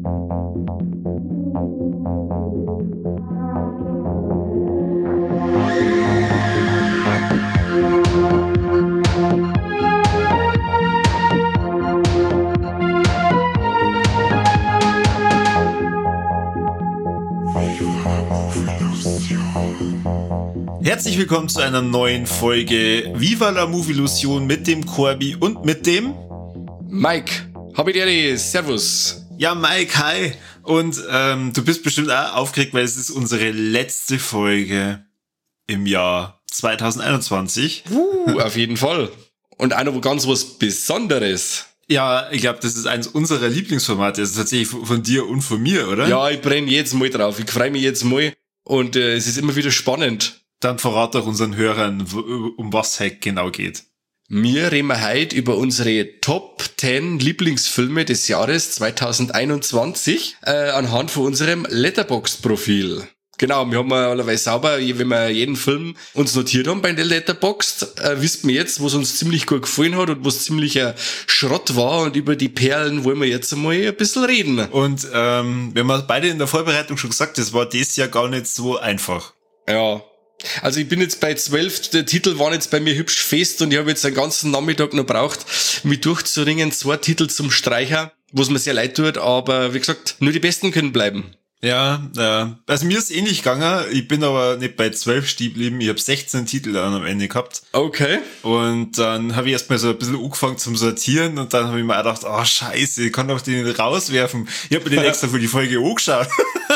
Herzlich willkommen zu einer neuen Folge Viva la Movie-Illusion mit dem Corby und mit dem Mike. Habideri, servus. Ja, Mike, hi. Und du bist bestimmt auch aufgeregt, weil es ist unsere letzte Folge im Jahr 2021. Auf jeden Fall. Und einer ganz was Besonderes. Ja, ich glaube, das ist eines unserer Lieblingsformate. Das ist tatsächlich von dir und von mir, oder? Ja, ich brenne jetzt mal drauf. Ich freue mich jetzt mal. Und es ist immer wieder spannend. Dann verrat doch unseren Hörern, um was es halt genau geht. Wir reden heute über unsere Top 10 Lieblingsfilme des Jahres 2021 anhand von unserem Letterboxd-Profil. Genau, wir haben allerweise sauber, wenn wir jeden Film uns notiert haben bei der Letterboxd, wissen wir jetzt, was uns ziemlich gut gefallen hat und was ziemlicher Schrott war, und über die Perlen wollen wir jetzt einmal ein bisschen reden. Und wir haben beide in der Vorbereitung schon gesagt, das war dieses Jahr gar nicht so einfach. Ja. Also ich bin jetzt bei 12, der Titel waren jetzt bei mir hübsch fest, und ich habe jetzt einen ganzen Nachmittag noch braucht, mich durchzuringen, 2 Titel zum Streicher, was mir sehr leid tut, aber wie gesagt, nur die Besten können bleiben. Ja, also mir ist ähnlich gegangen, ich bin aber nicht bei 12 stehen geblieben, ich habe 16 Titel dann am Ende gehabt. Okay. Und dann habe ich erstmal so ein bisschen angefangen zum Sortieren, und dann habe ich mir auch gedacht, oh scheiße, ich kann doch den rauswerfen. Ich habe mir den extra für die Folge angeschaut.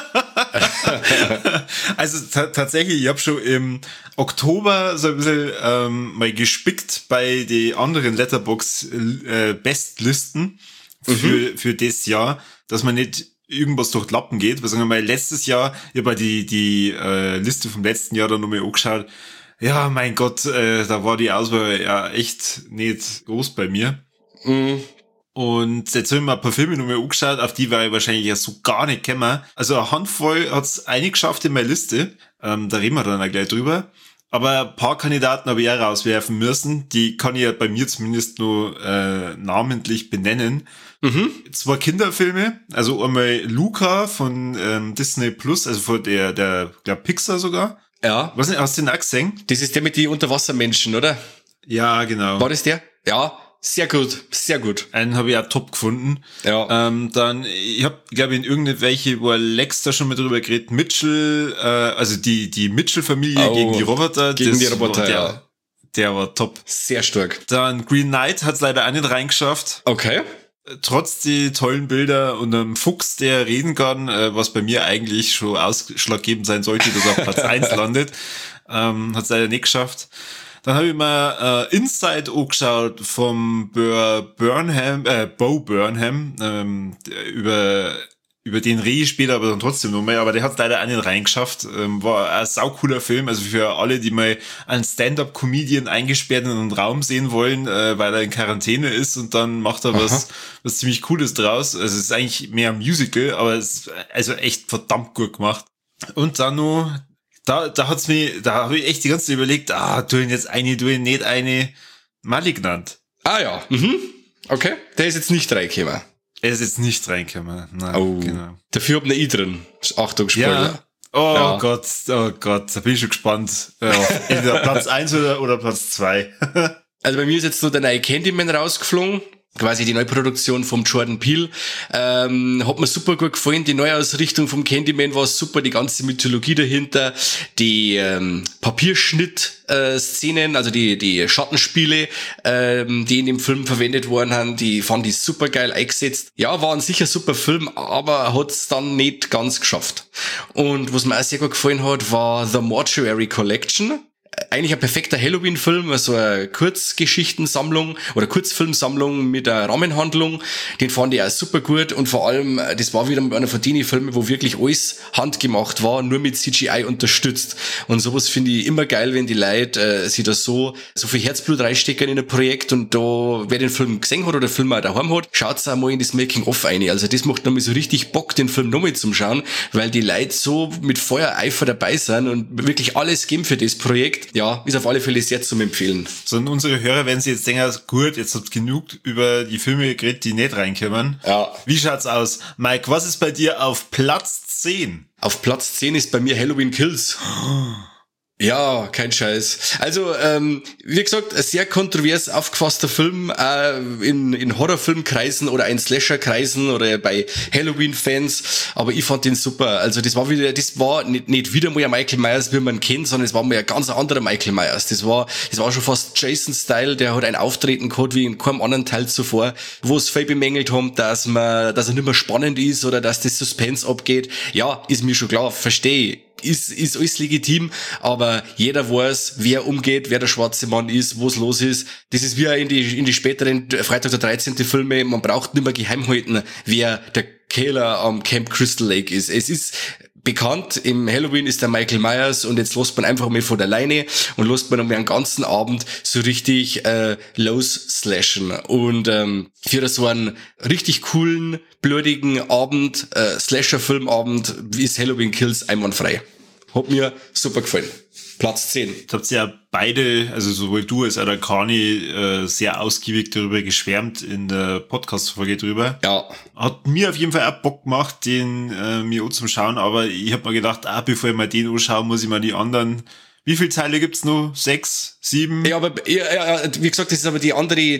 Also tatsächlich, ich habe schon im Oktober so ein bisschen mal gespickt bei den anderen Letterboxd-Bestlisten für das Jahr, dass man nicht irgendwas durch die Lappen geht. Weil sagen wir mal, letztes Jahr, ich habe die Liste vom letzten Jahr dann nochmal angeschaut. Ja, mein Gott, da war die Auswahl ja echt nicht groß bei mir. Mhm. Und jetzt habe ich mir ein paar Filme nochmal angeschaut, auf die war ich wahrscheinlich ja so gar nicht gekommen. Also eine Handvoll hat's eingeschafft in meine Liste. Da reden wir dann auch gleich drüber. Aber ein paar Kandidaten habe ich auch rauswerfen müssen. Die kann ich ja bei mir zumindest nur namentlich benennen. 2 Kinderfilme. Also einmal Luca von Disney Plus, also von der glaub Pixar sogar. Ja. Was nicht, hast du den auch gesehen? Das ist der mit den Unterwassermenschen, oder? Ja, genau. War das der? Ja. Sehr gut, sehr gut. Einen habe ich auch top gefunden. Ja. Dann, ich habe, glaube ich, in irgendwelche, wo Lex da schon mal drüber geredet, Mitchell, also die Mitchell-Familie gegen die Roboter. Gegen die Roboter, ja. Der war top. Sehr stark. Dann Green Knight hat's leider auch nicht reingeschafft. Okay. Trotz die tollen Bilder und einem Fuchs, der reden kann, was bei mir eigentlich schon ausschlaggebend sein sollte, dass er auf Platz 1 landet, hat's leider nicht geschafft. Dann habe ich mal Inside angeschaut vom Bo Burnham, über den rede ich später aber dann trotzdem noch mehr, aber der hat leider auch nicht reingeschafft. War ein saucooler Film, also für alle, die mal einen Stand-Up-Comedian eingesperrt in einen Raum sehen wollen, weil er in Quarantäne ist, und dann macht er was ziemlich Cooles draus. Also es ist eigentlich mehr ein Musical, aber es ist also echt verdammt gut gemacht. Und dann noch Da habe ich echt die ganze Zeit überlegt, tu ihn jetzt eine, tu ihn nicht eine. Malignant. Ah ja, okay. Der ist jetzt nicht reingekommen. Er ist jetzt nicht reingekommen. Nein, genau. Dafür hab ich drin. Achtung, Spoiler. Ja. Gott, da bin ich schon gespannt. Entweder Platz 1 oder Platz 2. Also bei mir ist jetzt nur der neue Candyman rausgeflogen. Quasi die Neuproduktion vom Jordan Peele. Hat mir super gut gefallen. Die Neuausrichtung vom Candyman war super. Die ganze Mythologie dahinter. Die Papierschnitt-Szenen, also die Schattenspiele, die in dem Film verwendet worden haben, die fand ich super geil eingesetzt. Ja, war ein sicher super Film, aber hat's dann nicht ganz geschafft. Und was mir auch sehr gut gefallen hat, war The Mortuary Collection. Eigentlich ein perfekter Halloween-Film, also eine Kurzgeschichtensammlung oder Kurzfilmsammlung mit einer Rahmenhandlung. Den fand ich auch super gut, und vor allem, das war wieder einer von den Filmen, wo wirklich alles handgemacht war, nur mit CGI unterstützt. Und sowas finde ich immer geil, wenn die Leute sich da so viel Herzblut reinstecken in ein Projekt, und da, wer den Film gesehen hat oder den Film auch daheim hat, schaut's auch mal in das Making-of rein. Also das macht nochmal so richtig Bock, den Film nochmal zum Schauen, weil die Leute so mit Feuereifer dabei sind und wirklich alles geben für das Projekt. Endeffekt, ja, ist auf alle Fälle sehr zum Empfehlen. So, und unsere Hörer werden sich jetzt denken, gut, jetzt habt ihr genug über die Filme geredet, die nicht reinkommen. Ja. Wie schaut's aus? Mike, was ist bei dir auf Platz 10? Auf Platz 10 ist bei mir Halloween Kills. Ja, kein Scheiß. Also, wie gesagt, ein sehr kontrovers aufgefasster Film, in Horrorfilmkreisen oder in Slasher-Kreisen oder bei Halloween-Fans, aber ich fand den super. Also, das war nicht wieder mal ein Michael Myers, wie man kennt, sondern es war mal ein ganz anderer Michael Myers. Das war schon fast Jason-Style, der hat ein Auftreten gehabt wie in keinem anderen Teil zuvor, wo es viel bemängelt haben, dass er nicht mehr spannend ist oder dass das Suspense abgeht. Ja, ist mir schon klar, verstehe. Ist alles legitim, aber jeder weiß, wer umgeht, wer der schwarze Mann ist, was los ist. Das ist wie in die späteren Freitag der 13. Filme, man braucht nicht mehr geheim halten, wer der Killer am Camp Crystal Lake ist. Es ist bekannt, im Halloween ist der Michael Myers und jetzt lässt man einfach mal von der Leine und lässt man einen ganzen Abend so richtig losslashen. Und für so einen richtig coolen, blutigen Abend, Slasher-Filmabend, ist Halloween Kills einwandfrei. Hat mir super gefallen. Platz 10. Jetzt habt ihr ja beide, also sowohl du als auch der Kani, sehr ausgiebig darüber geschwärmt in der Podcast-Folge drüber. Ja. Hat mir auf jeden Fall auch Bock gemacht, den mir auch zum Schauen, aber ich hab mir gedacht, bevor ich mal den anschaue, muss ich mal die anderen. Wie viele Teile gibt's noch? 6, 7? Ja, aber wie gesagt, das ist aber die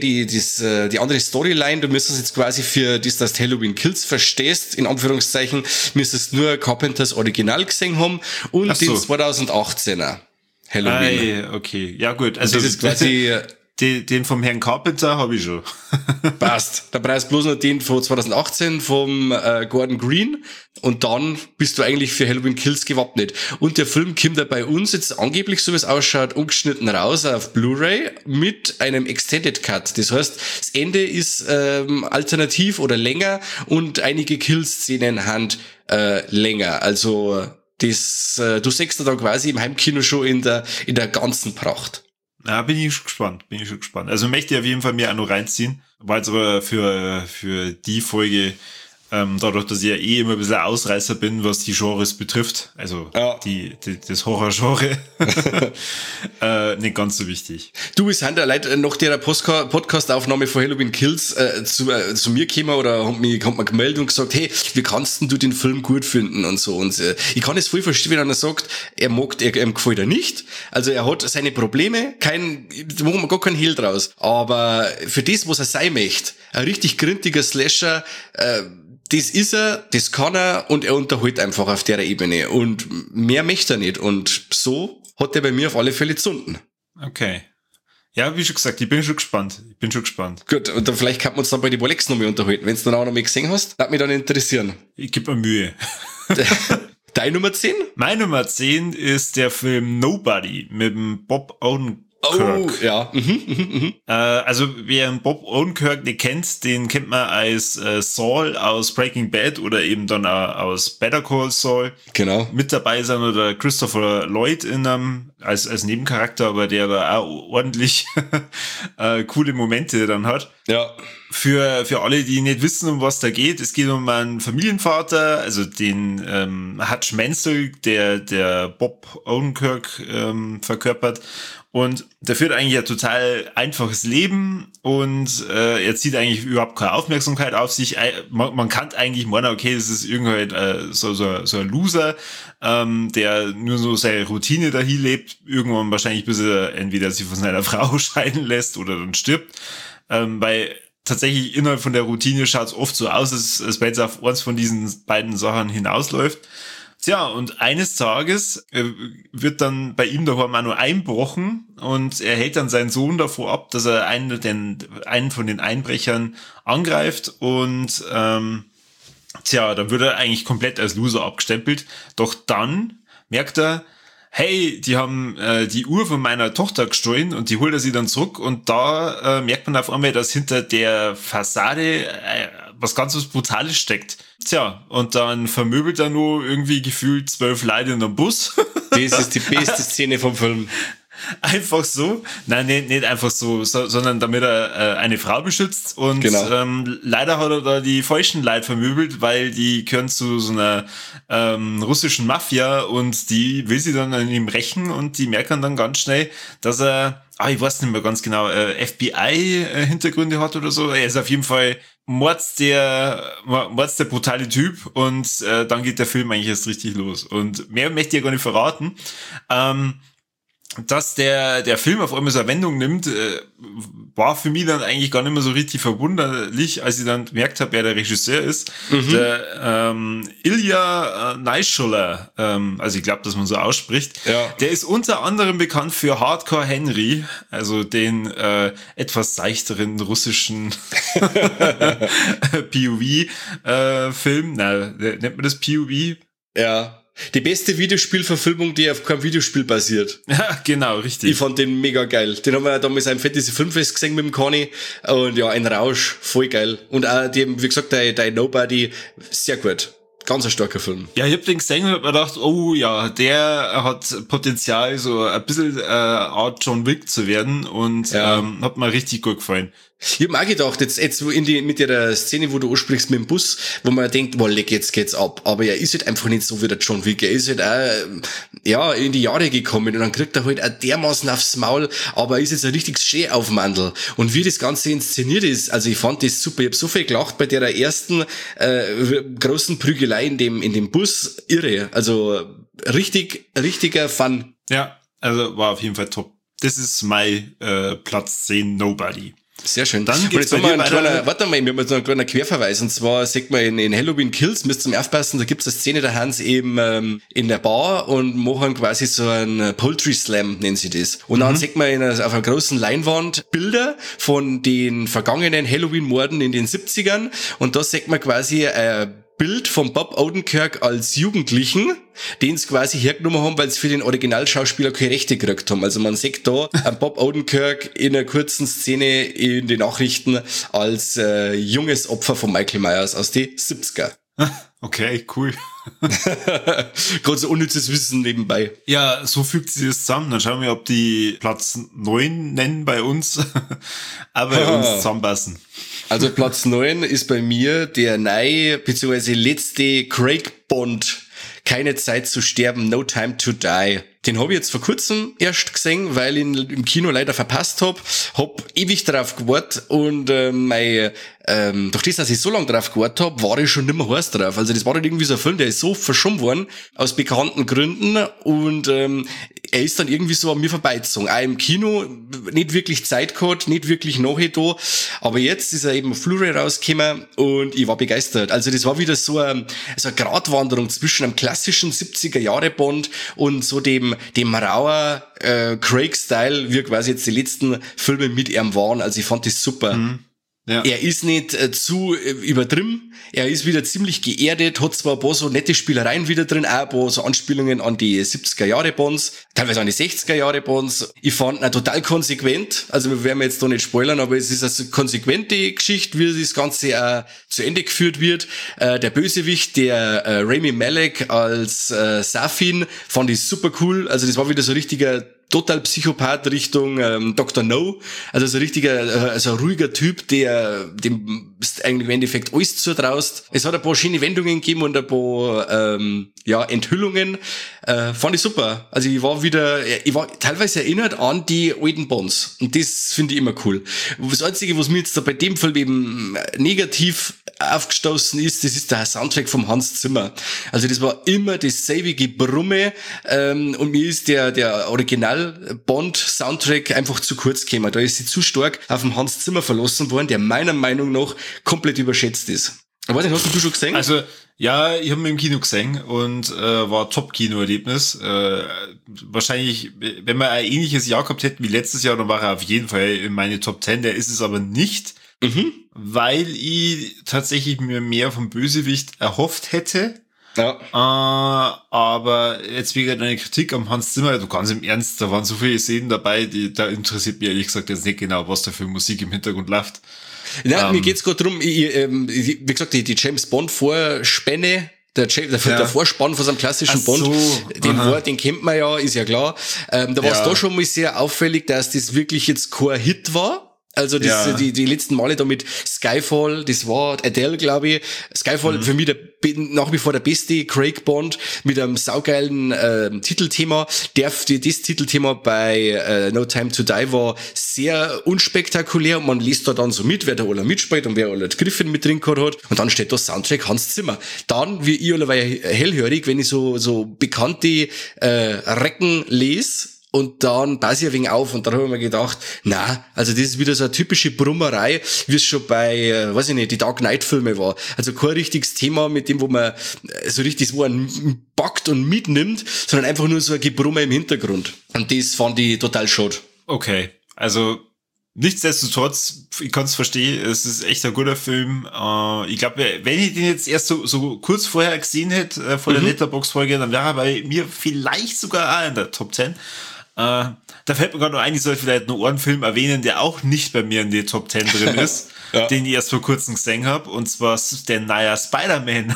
andere Storyline. Du müsstest jetzt quasi für das, dass du Halloween Kills verstehst, in Anführungszeichen, müsstest nur Carpenters Original gesehen haben und den 2018er Halloween. Okay. Ja gut, also das ist quasi den vom Herrn Carpenter habe ich schon. Passt. Da brauchst bloß noch den von 2018 vom Gordon Green und dann bist du eigentlich für Halloween Kills gewappnet. Und der Film kommt da bei uns jetzt angeblich, so wie es ausschaut, ungeschnitten raus auf Blu-ray mit einem Extended Cut. Das heißt, das Ende ist alternativ oder länger und einige Kill-Szenen haben länger. Also das, du siehst da quasi im Heimkino schon in der ganzen Pracht. Ja, bin ich schon gespannt. Also möchte ich auf jeden Fall mir auch noch reinziehen. War jetzt aber für die Folge, dadurch, dass ich ja immer ein bisschen Ausreißer bin, was die Genres betrifft, also ja. das Horror-Genre, nicht ganz so wichtig. Du, wir sind ja leider nach der Podcast-Aufnahme von Halloween Kills zu mir gekommen oder hat mir gemeldet und gesagt, hey, wie kannst denn du den Film gut finden und so. Und ich kann es voll verstehen, wenn einer sagt, ihm gefällt er nicht. Also er hat seine Probleme, da machen wir gar keinen Hehl draus. Aber für das, was er sein möchte, ein richtig gründiger Slasher, das ist er, das kann er und er unterhält einfach auf der Ebene und mehr möchte er nicht und so hat er bei mir auf alle Fälle gezunden. Okay. Ja, wie schon gesagt, ich bin schon gespannt. Gut, und dann vielleicht kann man uns dann bei die Bolex noch mal unterhalten. Wenn du dann auch noch mal gesehen hast, würde mich dann interessieren. Ich gebe mir Mühe. Deine Nummer 10? Meine Nummer 10 ist der Film Nobody mit dem Bob Odenkirk. Oh, ja. Also wer Bob Odenkirk nicht kennt, den kennt man als Saul aus Breaking Bad oder eben dann auch aus Better Call Saul. Genau. Mit dabei sein oder Christopher Lloyd als Nebencharakter, aber der da auch ordentlich coole Momente dann hat. Ja. Für alle, die nicht wissen, um was da geht, es geht um einen Familienvater, also den Hutch Mansell, der Bob Odenkirk verkörpert. Und der führt eigentlich ein total einfaches Leben und er zieht eigentlich überhaupt keine Aufmerksamkeit auf sich. Man kann eigentlich meinen, okay, das ist irgendwie so ein Loser, der nur so seine Routine dahin lebt, irgendwann wahrscheinlich bis er entweder sich von seiner Frau scheiden lässt oder dann stirbt. Weil tatsächlich innerhalb von der Routine schaut es oft so aus, als wenn es auf eins von diesen beiden Sachen hinausläuft. Tja, und eines Tages wird dann bei ihm daheim auch nur einbrochen und er hält dann seinen Sohn davor ab, dass er einen von den Einbrechern angreift und dann wird er eigentlich komplett als Loser abgestempelt. Doch dann merkt er, hey, die haben die Uhr von meiner Tochter gestohlen und die holt er sie dann zurück und da merkt man auf einmal, dass hinter der Fassade was ganz was Brutales steckt. Tja, und dann vermöbelt er nur irgendwie gefühlt 12 Leute in einem Bus. Das ist die beste Szene vom Film. einfach so. Nein, nicht einfach so, sondern damit er eine Frau beschützt. Und leider hat er da die falschen Leute vermöbelt, weil die gehören zu so einer russischen Mafia und die will sie dann an ihm rächen und die merken dann ganz schnell, dass er, ich weiß nicht mehr ganz genau, FBI-Hintergründe hat oder so. Er ist auf jeden Fall Mords der brutale Typ und dann geht der Film eigentlich erst richtig los. Und mehr möchte ich ja gar nicht verraten. Dass der Film auf einmal so eine Wendung nimmt, war für mich dann eigentlich gar nicht mehr so richtig verwunderlich, als ich dann gemerkt habe, wer der Regisseur ist. Der Ilya Naishuller, also ich glaube, dass man so ausspricht, der ist unter anderem bekannt für Hardcore Henry, also den etwas seichteren russischen POV-Film. Nennt man das POV? Ja. Die beste Videospielverfilmung, die auf keinem Videospiel basiert. Ja, genau, richtig. Ich fand den mega geil. Den haben wir ja damals im Fantasy Filmfest gesehen mit dem Conny. Und ja, ein Rausch, voll geil. Und auch wie gesagt, der Nobody, sehr gut. Ganz ein starker Film. Ja, ich hab den gesehen und hab mir gedacht, oh ja, der hat Potenzial, so ein bisschen Art John Wick zu werden und hat mir richtig gut gefallen. Ich hab mir auch gedacht, jetzt mit der Szene, wo du ansprichst mit dem Bus, wo man denkt, jetzt geht's ab. Aber er ist halt einfach nicht so wie der John Wick. Er ist halt auch, in die Jahre gekommen und dann kriegt er halt auch dermaßen aufs Maul, aber er ist jetzt ein richtiges Stehaufmandel. Und wie das Ganze inszeniert ist, also ich fand das super. Ich hab so viel gelacht bei der ersten großen Prügelei in dem Bus. Irre. Also richtiger Fun. Ja, also war auf jeden Fall top. Das ist mein Platz 10 Nobody. Sehr schön. Dann geht's wir haben jetzt noch einen kleinen Querverweis. Und zwar sagt man in Halloween Kills, müsst ihr aufpassen, da gibt's eine Szene, da haben sie eben in der Bar und machen quasi so einen Poultry Slam, nennen sie das. Und dann sieht man auf einer großen Leinwand Bilder von den vergangenen Halloween-Morden in den 70ern. Und da sieht man quasi Bild von Bob Odenkirk als Jugendlichen, den sie quasi hergenommen haben, weil sie für den Originalschauspieler keine Rechte gekriegt haben. Also man sieht da einen Bob Odenkirk in einer kurzen Szene in den Nachrichten als junges Opfer von Michael Myers aus den 70er. Okay, cool. Gerade so unnützes Wissen nebenbei. Ja, so fügt sich das zusammen. Dann schauen wir, ob die Platz 9 nennen bei uns, aber bei uns zusammenpassen. Also Platz 9 ist bei mir der neue, beziehungsweise letzte Craig Bond. Keine Zeit zu sterben, No Time to Die. Den habe ich jetzt vor kurzem erst gesehen, weil ich ihn im Kino leider verpasst habe. Hab ewig drauf gewartet und durch das, dass ich so lange drauf gewartet habe, war ich schon nimmer heiß drauf. Also das war halt irgendwie so ein Film, der ist so verschoben worden, aus bekannten Gründen und er ist dann irgendwie so an mir vorbeigezogen. Auch im Kino nicht wirklich Zeit gehabt, nicht wirklich nachher da, aber jetzt ist er eben auf Blu-ray rausgekommen und ich war begeistert. Also das war wieder so eine Gratwanderung zwischen einem klassischen 70er-Jahre-Bond und so dem rauer Craig-Style, wie quasi jetzt die letzten Filme mit ihm waren. Also ich fand das super. Ja. Er ist nicht zu übertrieben, er ist wieder ziemlich geerdet, hat zwar ein paar so nette Spielereien wieder drin, auch ein paar so Anspielungen an die 70er-Jahre-Bonds, teilweise an die 60er-Jahre-Bonds. Ich fand ihn total konsequent, also wir werden jetzt da nicht spoilern, aber es ist eine konsequente Geschichte, wie das Ganze zu Ende geführt wird. Der Bösewicht, der Rami Malek als Safin, fand ich super cool, also das war wieder so ein richtiger total Psychopath Richtung Dr. No, also so ein richtiger, so ein ruhiger Typ, dem eigentlich im Endeffekt alles zutraust. Es hat ein paar schöne Wendungen gegeben und ein paar Enthüllungen. Fand ich super. Also ich war teilweise erinnert an die alten Bonds und das finde ich immer cool. Das Einzige, was mir jetzt da bei dem Film eben negativ aufgestoßen ist, das ist der Soundtrack vom Hans Zimmer. Also das war immer dasselbe Gebrumme und mir ist der Original Bond-Soundtrack einfach zu kurz gekommen. Da ist sie zu stark auf den Hans Zimmer verlassen worden, der meiner Meinung nach komplett überschätzt ist. Aber den hast du schon gesehen? Also, ja, ich habe ihn im Kino gesehen und war Top-Kino-Erlebnis. Wahrscheinlich, wenn wir ein ähnliches Jahr gehabt hätten wie letztes Jahr, dann war er auf jeden Fall in meine Top 10. Der ist es aber nicht, weil ich tatsächlich mir mehr vom Bösewicht erhofft hätte. Ja. Aber jetzt wegen deiner Kritik am Hans Zimmer, du ganz im Ernst, da waren so viele Szenen dabei, da interessiert mich ehrlich gesagt jetzt nicht genau, was da für Musik im Hintergrund läuft. Nein, mir geht's gerade drum, wie gesagt, die James Bond Vorspänne, Der Vorspann von so einem klassischen Bond, den kennt man ja, ist ja klar. Da war es da schon mal sehr auffällig, dass das wirklich jetzt kein Hit war. Also die letzten Male da mit Skyfall, das war Adele, glaube ich. Skyfall für mich nach wie vor der beste Craig Bond mit einem saugeilen Titelthema. Das Titelthema bei No Time to Die war sehr unspektakulär und man liest da dann so mit, wer da alle mitspielt und wer alle Griffin mit drin gehabt hat. Und dann steht da Soundtrack Hans Zimmer. Dann, wie ich allerweil hellhörig, wenn ich so bekannte Recken lese, und dann passe ich ein wenig auf und dann habe ich mir gedacht, also das ist wieder so eine typische Brummerei, wie es schon bei, weiß ich nicht, die Dark Knight Filme war. Also kein richtiges Thema, mit dem, wo man so richtig so einen packt und mitnimmt, sondern einfach nur so ein Gebrummer im Hintergrund. Und das fand ich total schade. Okay, also nichtsdestotrotz, ich kann es verstehen, es ist echt ein guter Film. Ich glaube, wenn ich den jetzt erst so kurz vorher gesehen hätte, vor der Letterboxd-Folge, dann wäre er bei mir vielleicht sogar auch in der Top 10. Da fällt mir gerade noch ein, ich sollte vielleicht noch einen Film erwähnen, der auch nicht bei mir in der Top 10 drin ist, den ich erst vor kurzem gesehen habe, und zwar der neue Spider-Man.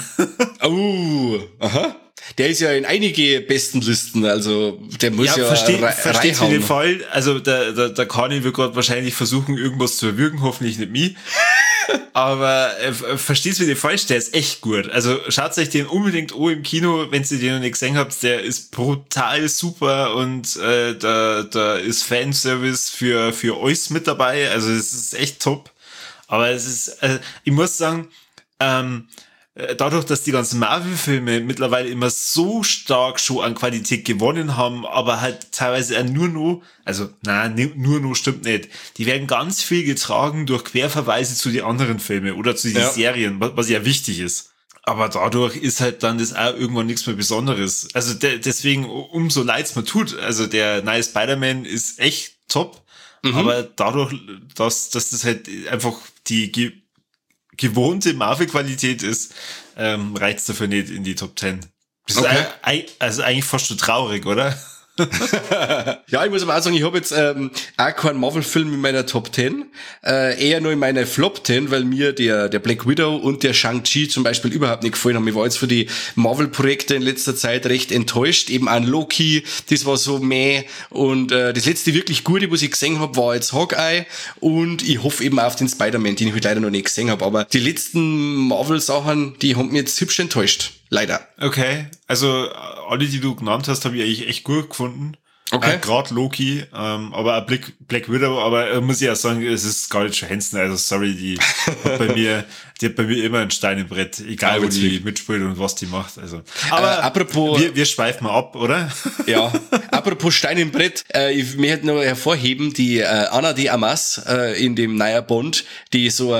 Der ist ja in einige besten Listen, also der muss versteht für den Fall. Also der Kani wird gerade wahrscheinlich versuchen, irgendwas zu erwürgen, hoffentlich nicht mich. Aber verstehst du, wie den falsch, der ist echt gut. Also schaut euch den unbedingt im Kino, wenn ihr den noch nicht gesehen habt. Der ist brutal super und da ist Fanservice für euch mit dabei. Also es ist echt top. Aber es ist, ich muss sagen, dadurch, dass die ganzen Marvel-Filme mittlerweile immer so stark schon an Qualität gewonnen haben, aber halt teilweise auch nur noch stimmt nicht. Die werden ganz viel getragen durch Querverweise zu den anderen Filmen oder zu den Serien, was ja wichtig ist. Aber dadurch ist halt dann das auch irgendwann nichts mehr Besonderes. Also deswegen, umso leid's mir tut. Also der neue Spider-Man ist echt top, aber dadurch, dass das halt einfach die gewohnte Marvel-Qualität ist, reizt dafür nicht in die Top 10. Das ist also eigentlich fast schon traurig, oder? Ja, ich muss aber auch sagen, ich habe jetzt auch keinen Marvel-Film in meiner Top 10, eher nur in meiner Flop 10, weil mir der Black Widow und der Shang-Chi zum Beispiel überhaupt nicht gefallen haben. Ich war jetzt für die Marvel-Projekte in letzter Zeit recht enttäuscht, eben an Loki, das war so und das letzte wirklich Gute, was ich gesehen habe, war jetzt Hawkeye, und ich hoffe eben auf den Spider-Man, den ich halt leider noch nicht gesehen habe, aber die letzten Marvel-Sachen, die haben mich jetzt hübsch enttäuscht. Leider. Okay, also alle, die du genannt hast, habe ich eigentlich echt gut gefunden. Okay. Gerade Loki, aber auch Black Widow, aber muss ich auch sagen, es ist Scarlett Johansson, also sorry, die hat bei mir immer ein Stein im Brett, egal wo die mitspielt und was die macht. Also. Aber apropos, wir schweifen mal ab, oder? Ja, apropos Stein im Brett, ich möchte noch hervorheben, die Ana de Armas in dem neuen Bond, die so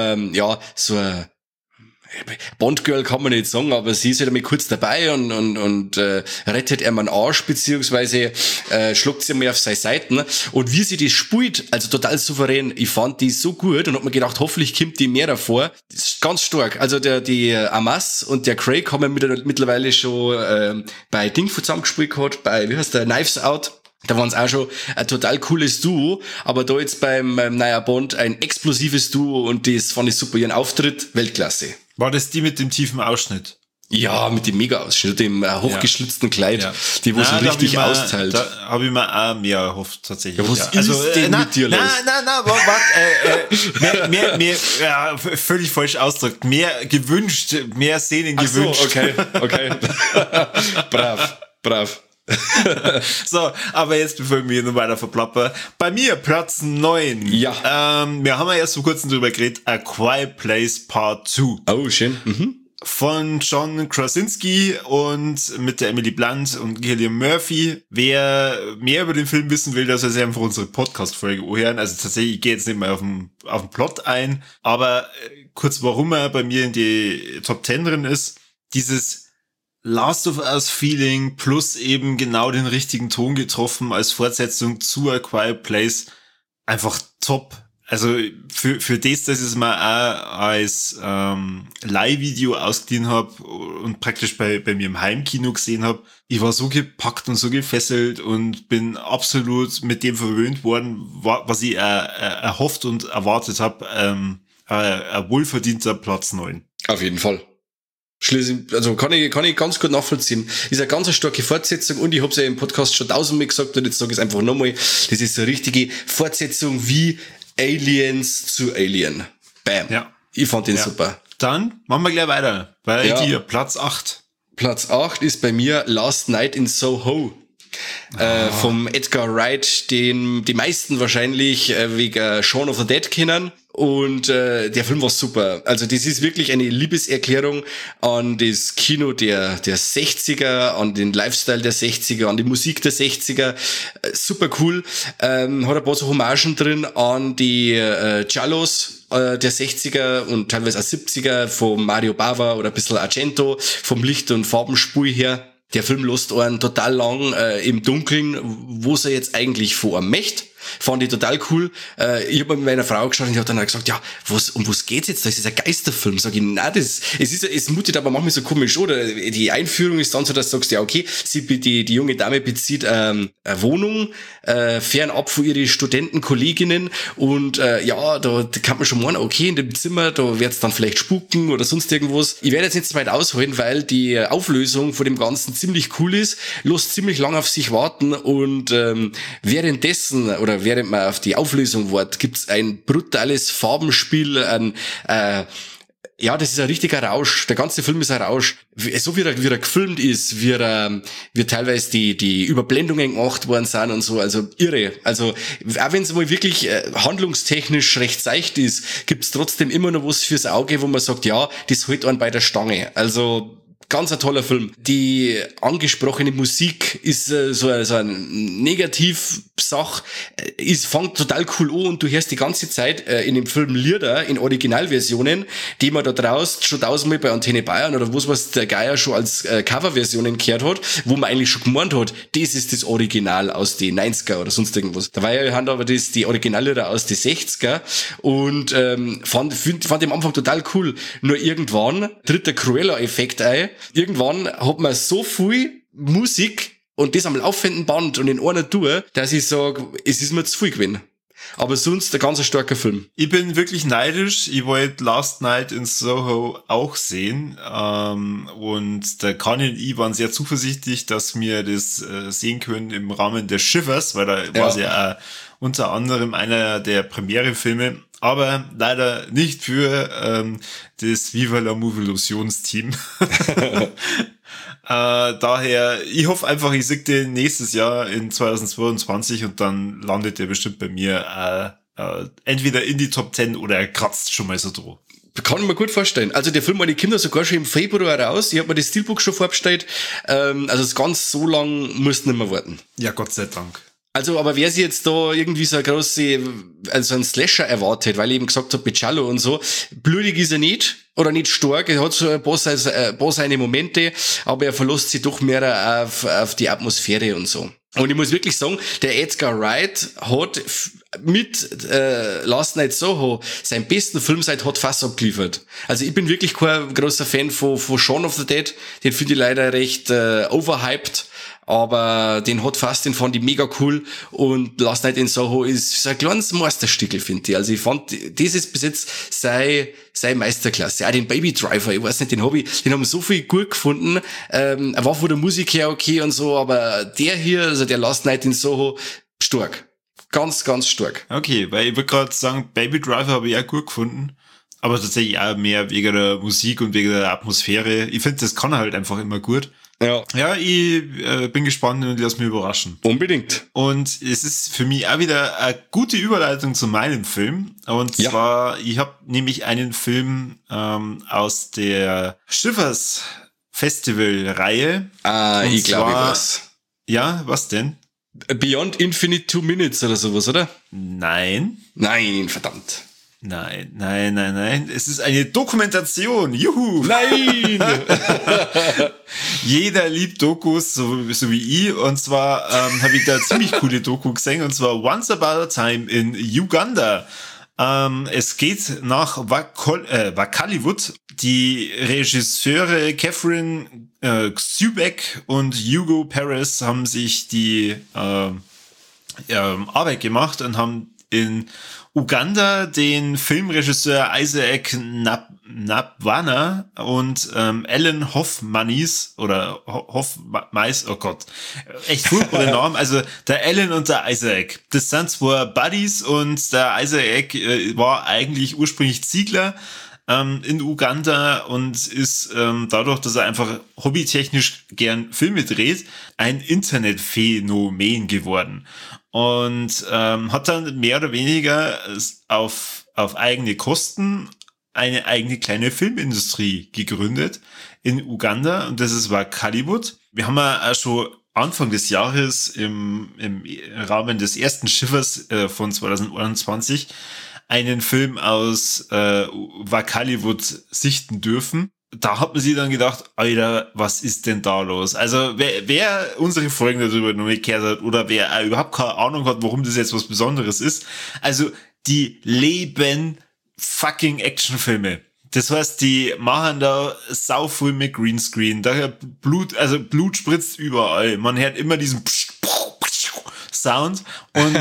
Bond-Girl kann man nicht sagen, aber sie ist halt einmal kurz dabei und rettet ihm einen Arsch, beziehungsweise schluckt sie mal auf seine Seiten. Und wie sie das spielt, also total souverän, ich fand die so gut und hab mir gedacht, hoffentlich kommt die mehr davor. Das ist ganz stark. Also die Amas und der Craig haben mittlerweile schon bei Ding zusammengespielt gehabt, bei, wie heißt der, Knives Out. Da waren es auch schon ein total cooles Duo, aber da jetzt beim neuen Bond ein explosives Duo, und das fand ich super. Ihren Auftritt, Weltklasse. War das die mit dem tiefen Ausschnitt? Ja, mit dem Mega-Ausschnitt, dem hochgeschlitzten Kleid, die wo so richtig austeilt. Da habe ich mir auch mehr erhofft, tatsächlich. Ja, was ist denn mit dir los? Warte, völlig falsch ausgedrückt. Mehr gewünscht, mehr Szenen gewünscht. So, okay. Brav. So, aber jetzt, bevor ich mich noch weiter verplappere, bei mir Platz 9. Ja. Wir haben ja erst vor kurzem drüber geredet, A Quiet Place Part 2. Oh, schön. Von John Krasinski und mit der Emily Blunt und Cillian Murphy. Wer mehr über den Film wissen will, der soll sich einfach unsere Podcast-Folge anhören. Also tatsächlich, ich gehe jetzt nicht mehr auf den Plot ein, aber kurz, warum er bei mir in die Top 10 drin ist. Dieses Last of Us Feeling plus eben genau den richtigen Ton getroffen als Fortsetzung zu A Quiet Place. Einfach top. Also für das, dass ich es mal auch als Leihvideo ausgeliehen habe und praktisch bei mir im Heimkino gesehen habe, ich war so gepackt und so gefesselt und bin absolut mit dem verwöhnt worden, was ich erhofft und erwartet habe. Ein wohlverdienter Platz 9. Auf jeden Fall. Also kann ich ganz gut nachvollziehen. Ist eine ganz starke Fortsetzung und ich habe es ja im Podcast schon tausendmal gesagt und jetzt sage ich es einfach nochmal. Das ist so eine richtige Fortsetzung wie Aliens zu Alien. Bam. Ja. Ich fand den super. Dann machen wir gleich weiter. Bei dir, Platz 8. Platz 8 ist bei mir Last Night in Soho. Vom Edgar Wright, den die meisten wahrscheinlich wegen Shaun of the Dead kennen. Und der Film war super. Also das ist wirklich eine Liebeserklärung an das Kino der 60er, an den Lifestyle der 60er, an die Musik der 60er. Super cool. Hat ein paar so Hommagen drin an die Giallos der 60er und teilweise auch 70er vom Mario Bava oder ein bisschen Argento, vom Licht- und Farbenspiel her. Der Film lässt einen total lang im Dunkeln, wo er jetzt eigentlich vor einem möchte. Fand ich total cool. Ich habe mit meiner Frau geschaut und die hat dann auch gesagt, ja, um was geht's jetzt? Das ist ein Geisterfilm. Sag ich, nein, es mutet aber manchmal so komisch, oder? Die Einführung ist dann so, dass du sagst, ja, okay, die junge Dame bezieht eine Wohnung, fernab von ihren Studentenkolleginnen und ja, da kann man schon meinen, okay, in dem Zimmer, da wird's dann vielleicht spuken oder sonst irgendwas. Ich werde jetzt nicht so weit ausholen, weil die Auflösung von dem Ganzen ziemlich cool ist, lässt ziemlich lang auf sich warten und währenddessen oder während man auf die Auflösung wartet, gibt's ein brutales Farbenspiel, ja, das ist ein richtiger Rausch. Der ganze Film ist ein Rausch. So wie er gefilmt ist, wie teilweise die Überblendungen gemacht worden sind und so, also irre. Also, auch wenn es mal wirklich handlungstechnisch recht seicht ist, gibt's trotzdem immer noch was fürs Auge, wo man sagt, ja, das hält einen bei der Stange. Also, ganz ein toller Film. Die angesprochene Musik ist so eine Negativ-Sach, fängt total cool an und du hörst die ganze Zeit in dem Film Lieder in Originalversionen, die man da draußen schon tausendmal bei Antenne Bayern oder was der Geier schon als Coverversionen gehört hat, wo man eigentlich schon gemeint hat, das ist das Original aus den 90er oder sonst irgendwas. Da war ja aber die Originallieder aus den 60er und fand am Anfang total cool. Nur irgendwann tritt der Cruella-Effekt ein. Irgendwann hat man so viel Musik und das am laufenden Band und in einer Tour, dass ich sage, es ist mir zu viel gewesen. Aber sonst ein ganz starker Film. Ich bin wirklich neidisch. Ich wollte Last Night in Soho auch sehen. Und der Kanye und ich waren sehr zuversichtlich, dass wir das sehen können im Rahmen der Shivers, weil da war es ja auch unter anderem einer der Premiere-Filme. Aber leider nicht für das Viva la Movilusions-Team. Daher, ich hoffe einfach, ich sehe den nächstes Jahr in 2022 und dann landet der bestimmt bei mir entweder in die Top 10 oder er kratzt schon mal so drauf. Kann ich mir gut vorstellen. Also der Film, meine Kinder sogar schon im Februar raus. Ich habe mir das Steelbook schon vorbestellt. Also ganz so lang muss nicht mehr warten. Ja, Gott sei Dank. Also, aber wer sich jetzt da irgendwie so eine große, also einen Slasher erwartet, weil ich eben gesagt habe, Giallo und so, blutig ist er nicht, oder nicht stark, er hat so ein paar seine Momente, aber er verlässt sich doch mehr auf die Atmosphäre und so. Und ich muss wirklich sagen, der Edgar Wright hat mit Last Night Soho seinen besten Film seit Hot Fuzz abgeliefert. Also ich bin wirklich kein großer Fan von Shaun of the Dead, den finde ich leider recht overhyped. Aber den Hot Fuzz, den fand ich mega cool und Last Night in Soho ist so ein kleines Meisterstückel, finde ich. Also ich fand, das ist bis jetzt sei Meisterklasse. Auch den Baby Driver, ich weiß nicht, den haben so viel gut gefunden. Er war von der Musik her okay und so, aber der hier, also der Last Night in Soho, stark. Ganz, ganz stark. Okay, weil ich würde gerade sagen, Baby Driver habe ich auch gut gefunden. Aber tatsächlich auch mehr wegen der Musik und wegen der Atmosphäre. Ich finde, das kann er halt einfach immer gut. Ja, ich bin gespannt und lass mich überraschen. Unbedingt. Und es ist für mich auch wieder eine gute Überleitung zu meinem Film. Und zwar, ich habe nämlich einen Film aus der Shivers Festival-Reihe. Ich glaube was. Ja, was denn? Beyond Infinite 2 Minutes oder sowas, oder? Nein, verdammt. Nein. Es ist eine Dokumentation. Juhu. Nein! Jeder liebt Dokus, so wie ich. Und zwar habe ich da ziemlich coole Doku gesehen. Und zwar Once Upon a Time in Uganda. Es geht nach Wakaliwood. Die Regisseure Catherine Xubek und Hugo Perez haben sich die Arbeit gemacht und haben in Uganda den Filmregisseur Isaac Nabwana und Alan Hoffmanis oder Hoffmeis, oh Gott, echt furchtbare Namen. Also der Alan und der Isaac, das sind zwei Buddies und der Isaac war eigentlich ursprünglich Ziegler in Uganda und ist dadurch, dass er einfach hobbytechnisch gern Filme dreht, ein Internetphänomen geworden. Und hat dann mehr oder weniger auf eigene Kosten eine eigene kleine Filmindustrie gegründet in Uganda und das ist Wakaliwood. Wir haben ja auch schon Anfang des Jahres im Rahmen des ersten Schiffers von 2021 einen Film aus Wakaliwood sichten dürfen. Da hat man sich dann gedacht, Alter, was ist denn da los? Also wer unsere Folgen darüber noch nicht gehört hat oder wer überhaupt keine Ahnung hat, warum das jetzt was Besonderes ist, also die leben fucking Actionfilme. Das heißt, die machen da sau viel mit Greenscreen. Daher Blut spritzt überall. Man hört immer diesen Sound und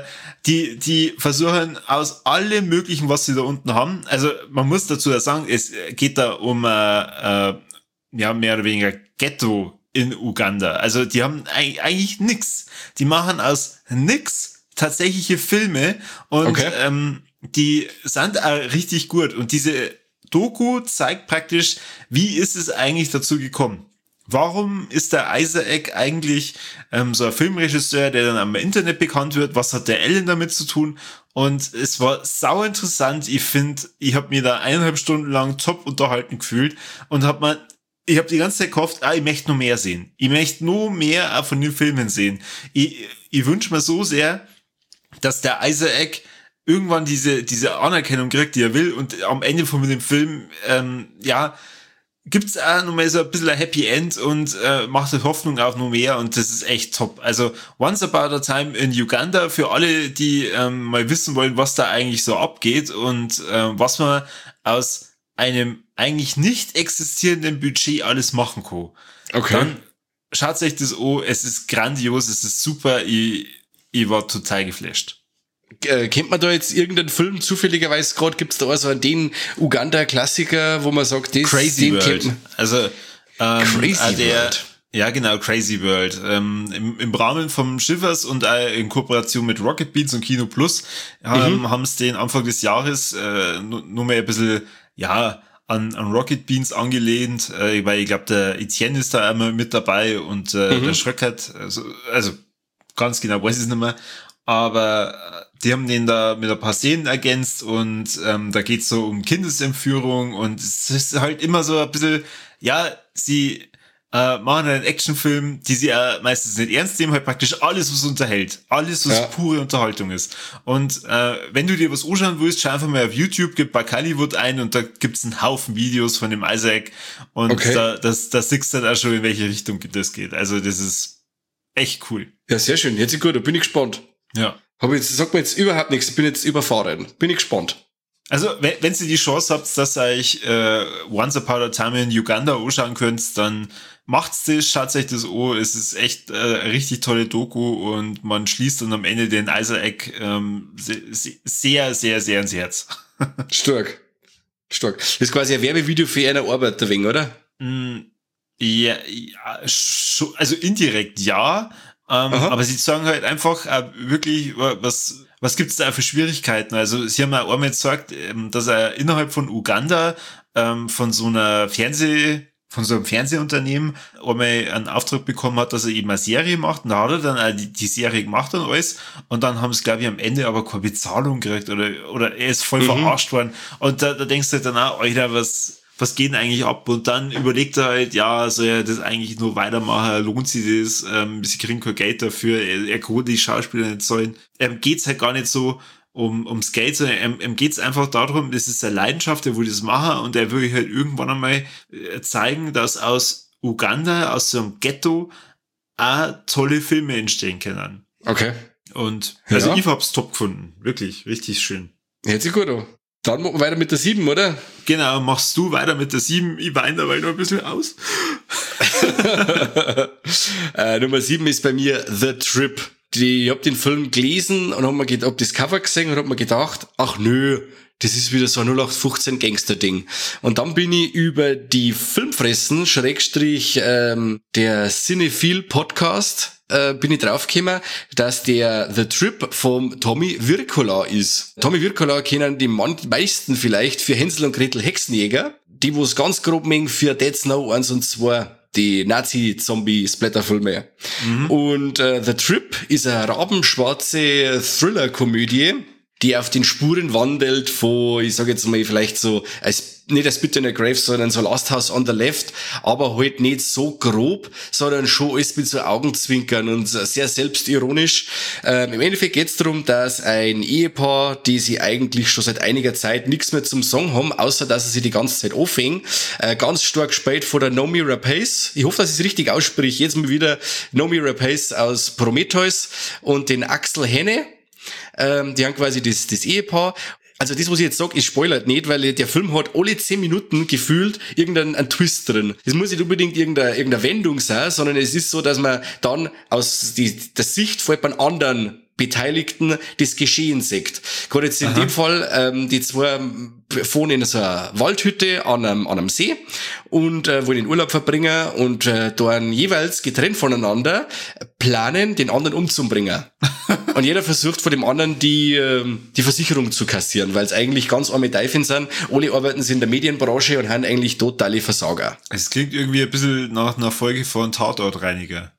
die versuchen aus allem Möglichen, was sie da unten haben. Also man muss dazu ja sagen, es geht da um mehr oder weniger Ghetto in Uganda. Also die haben eigentlich nix. Die machen aus nix tatsächliche Filme und die sind auch richtig gut. Und diese Doku zeigt praktisch, wie ist es eigentlich dazu gekommen? Warum ist der Isaac eigentlich so ein Filmregisseur, der dann am Internet bekannt wird? Was hat der Alan damit zu tun? Und es war sau interessant. Ich finde, ich habe mir da 1,5 Stunden lang top unterhalten gefühlt und ich habe die ganze Zeit gehofft, ich möchte noch mehr sehen. Ich möchte noch mehr auch von den Filmen sehen. Ich wünsche mir so sehr, dass der Isaac irgendwann diese Anerkennung kriegt, die er will und am Ende von dem Film, gibt's auch noch mal so ein bisschen ein Happy End und macht die Hoffnung auf noch mehr und das ist echt top. Also Once Upon a Time in Uganda für alle, die mal wissen wollen, was da eigentlich so abgeht und was man aus einem eigentlich nicht existierenden Budget alles machen kann. Okay. Dann schaut euch das an, es ist grandios, es ist super, ich war total geflasht. Kennt man da jetzt irgendeinen Film zufälligerweise gerade? Gibt's da also den Uganda-Klassiker, wo man sagt, das Crazy den World. kennt man? Also Crazy World. Ja, genau, Crazy World. Im Rahmen vom Schiffers und in Kooperation mit Rocket Beans und Kino Plus haben es den Anfang des Jahres nur mal ein bisschen an Rocket Beans angelehnt, weil ich glaube, der Etienne ist da einmal mit dabei und der Schröckert, also ganz genau weiß ich es nicht mehr. Aber die haben den da mit ein paar Szenen ergänzt und da geht's so um Kindesentführung und es ist halt immer so ein bisschen, sie machen einen Actionfilm, die sie meistens nicht ernst nehmen, halt praktisch alles, was unterhält. Alles, was pure Unterhaltung ist. Und wenn du dir was anschauen willst, schau einfach mal auf YouTube, gib Wakaliwood ein und da gibt's einen Haufen Videos von dem Isaac und da siehst du dann auch schon, in welche Richtung das geht. Also das ist echt cool. Ja, sehr schön. Jetzt ist gut, da bin ich gespannt. Ja. Sagt mir jetzt überhaupt nichts, ich bin jetzt überfahren. Bin ich gespannt. Also, wenn ihr die Chance habt, dass ihr euch Once Upon a Time in Uganda anschauen könnt, dann macht's das, schaut euch das an. Es ist echt eine richtig tolle Doku und man schließt dann am Ende den Isaac sehr, sehr, sehr ins Herz. Stark. Das ist quasi ein Werbevideo für eine Arbeit, wegen, oder? Ja, also indirekt ja. Aber sie sagen halt einfach wirklich, was gibt's da für Schwierigkeiten? Also sie haben ja einmal gesagt, dass er innerhalb von Uganda von so einem Fernsehunternehmen einmal einen Auftrag bekommen hat, dass er eben eine Serie macht. Und da hat er dann auch die Serie gemacht und alles. Und dann haben sie, glaube ich, am Ende aber keine Bezahlung gekriegt oder er ist voll verarscht worden. Und da denkst du halt dann auch, Alter, was geht denn eigentlich ab? Und dann überlegt er halt, soll er das eigentlich nur weitermachen? Lohnt sich das? Sie kriegen kein Geld dafür. Er kann die Schauspieler nicht zahlen. Geht's halt gar nicht so ums Geld, sondern geht's einfach darum, das ist seine Leidenschaft, er will das machen und er will halt irgendwann einmal zeigen, dass aus Uganda, aus so einem Ghetto, auch tolle Filme entstehen können. Okay. Und also ich hab's top gefunden. Wirklich, richtig schön. Hört sich gut an. Dann machen wir weiter mit der 7, oder? Genau, machst du weiter mit der 7. Ich weine dabei noch ein bisschen aus. Nummer 7 ist bei mir The Trip. Ich hab den Film gelesen und hab das Cover gesehen und hab mir gedacht, ach nö, das ist wieder so ein 0815 Gangster-Ding. Und dann bin ich über die Filmfressen, der Cinephile Podcast, bin ich draufgekommen, dass der The Trip vom Tommy Wirkola ist. Tommy Wirkola kennen die meisten vielleicht für Hänsel und Gretel Hexenjäger, die wo's ganz grob mengen für Dead Snow 1 und 2. Die Nazi-Zombie-Splatterfilme. Und The Trip ist eine rabenschwarze Thriller-Komödie, die auf den Spuren wandelt von, ich sag jetzt mal vielleicht so, nicht als Bitter in a Grave, sondern so Last House on the Left, aber halt nicht so grob, sondern schon alles mit so Augenzwinkern und sehr selbstironisch. Im Endeffekt geht's darum, dass ein Ehepaar, die sie eigentlich schon seit einiger Zeit nichts mehr zum Song haben, außer dass sie sich die ganze Zeit aufhängen, ganz stark gespielt von der Noomi Rapace. Ich hoffe, dass ich es richtig ausspreche. Jetzt mal wieder Noomi Rapace aus Prometheus und den Axel Henne. Die haben quasi das Ehepaar. Also das, was ich jetzt sage, ist spoilert nicht, weil der Film hat alle 10 Minuten gefühlt irgendeinen Twist drin. Es muss nicht unbedingt irgendeine Wendung sein, sondern es ist so, dass man dann aus der Sicht von jemand anderen Beteiligten das Geschehen sieht. Gerade jetzt in dem Fall, die zwei wohnen in so einer Waldhütte an einem See und wollen den Urlaub verbringen und dann jeweils getrennt voneinander planen, den anderen umzubringen. Und jeder versucht von dem anderen die Versicherung zu kassieren, weil es eigentlich ganz arme Teufel sind. Alle arbeiten sie in der Medienbranche und haben eigentlich totale Versager. Es klingt irgendwie ein bisschen nach einer Folge von Tatortreiniger.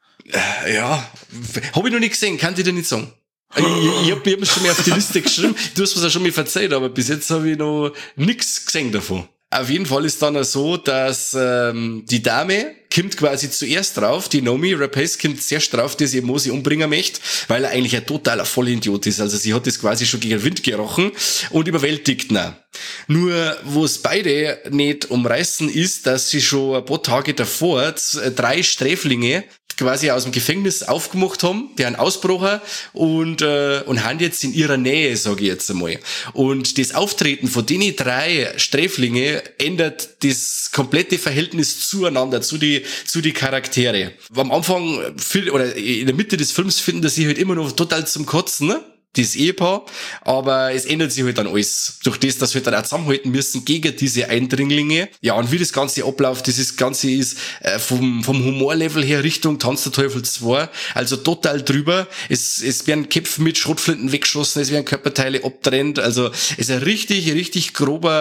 Ja, habe ich noch nicht gesehen, kann ich dir nicht sagen. Ich hab es schon mal auf die Liste geschrieben. Du hast es ja schon mal verzeiht, aber bis jetzt habe ich noch nichts gesehen davon. Auf jeden Fall ist dann so, dass die Dame kommt quasi zuerst drauf, die Noomi Rapace kommt zuerst drauf, dass ihr Mosi umbringen möchte, weil er eigentlich ein totaler Vollidiot ist. Also sie hat das quasi schon gegen den Wind gerochen und überwältigt ihn. Nur, wo es beide nicht umreißen ist, dass sie schon ein paar Tage davor 3 Sträflinge quasi aus dem Gefängnis aufgemacht haben, die einen Ausbrocher und haben jetzt in ihrer Nähe, sage ich jetzt einmal. Und das Auftreten von den 3 Sträflinge ändert das komplette Verhältnis zueinander, zu die Charaktere. Am Anfang, oder in der Mitte des Films finden sie halt immer noch total zum Kotzen, ne? Das Ehepaar, aber es ändert sich halt dann alles. Durch das, dass wir dann auch zusammenhalten müssen gegen diese Eindringlinge. Ja, und wie das Ganze abläuft, das Ganze ist vom Humorlevel her Richtung Tanz der Teufel 2, also total drüber. Es werden Köpfe mit Schrotflinten weggeschossen, es werden Körperteile abtrennt, also es ist ein richtig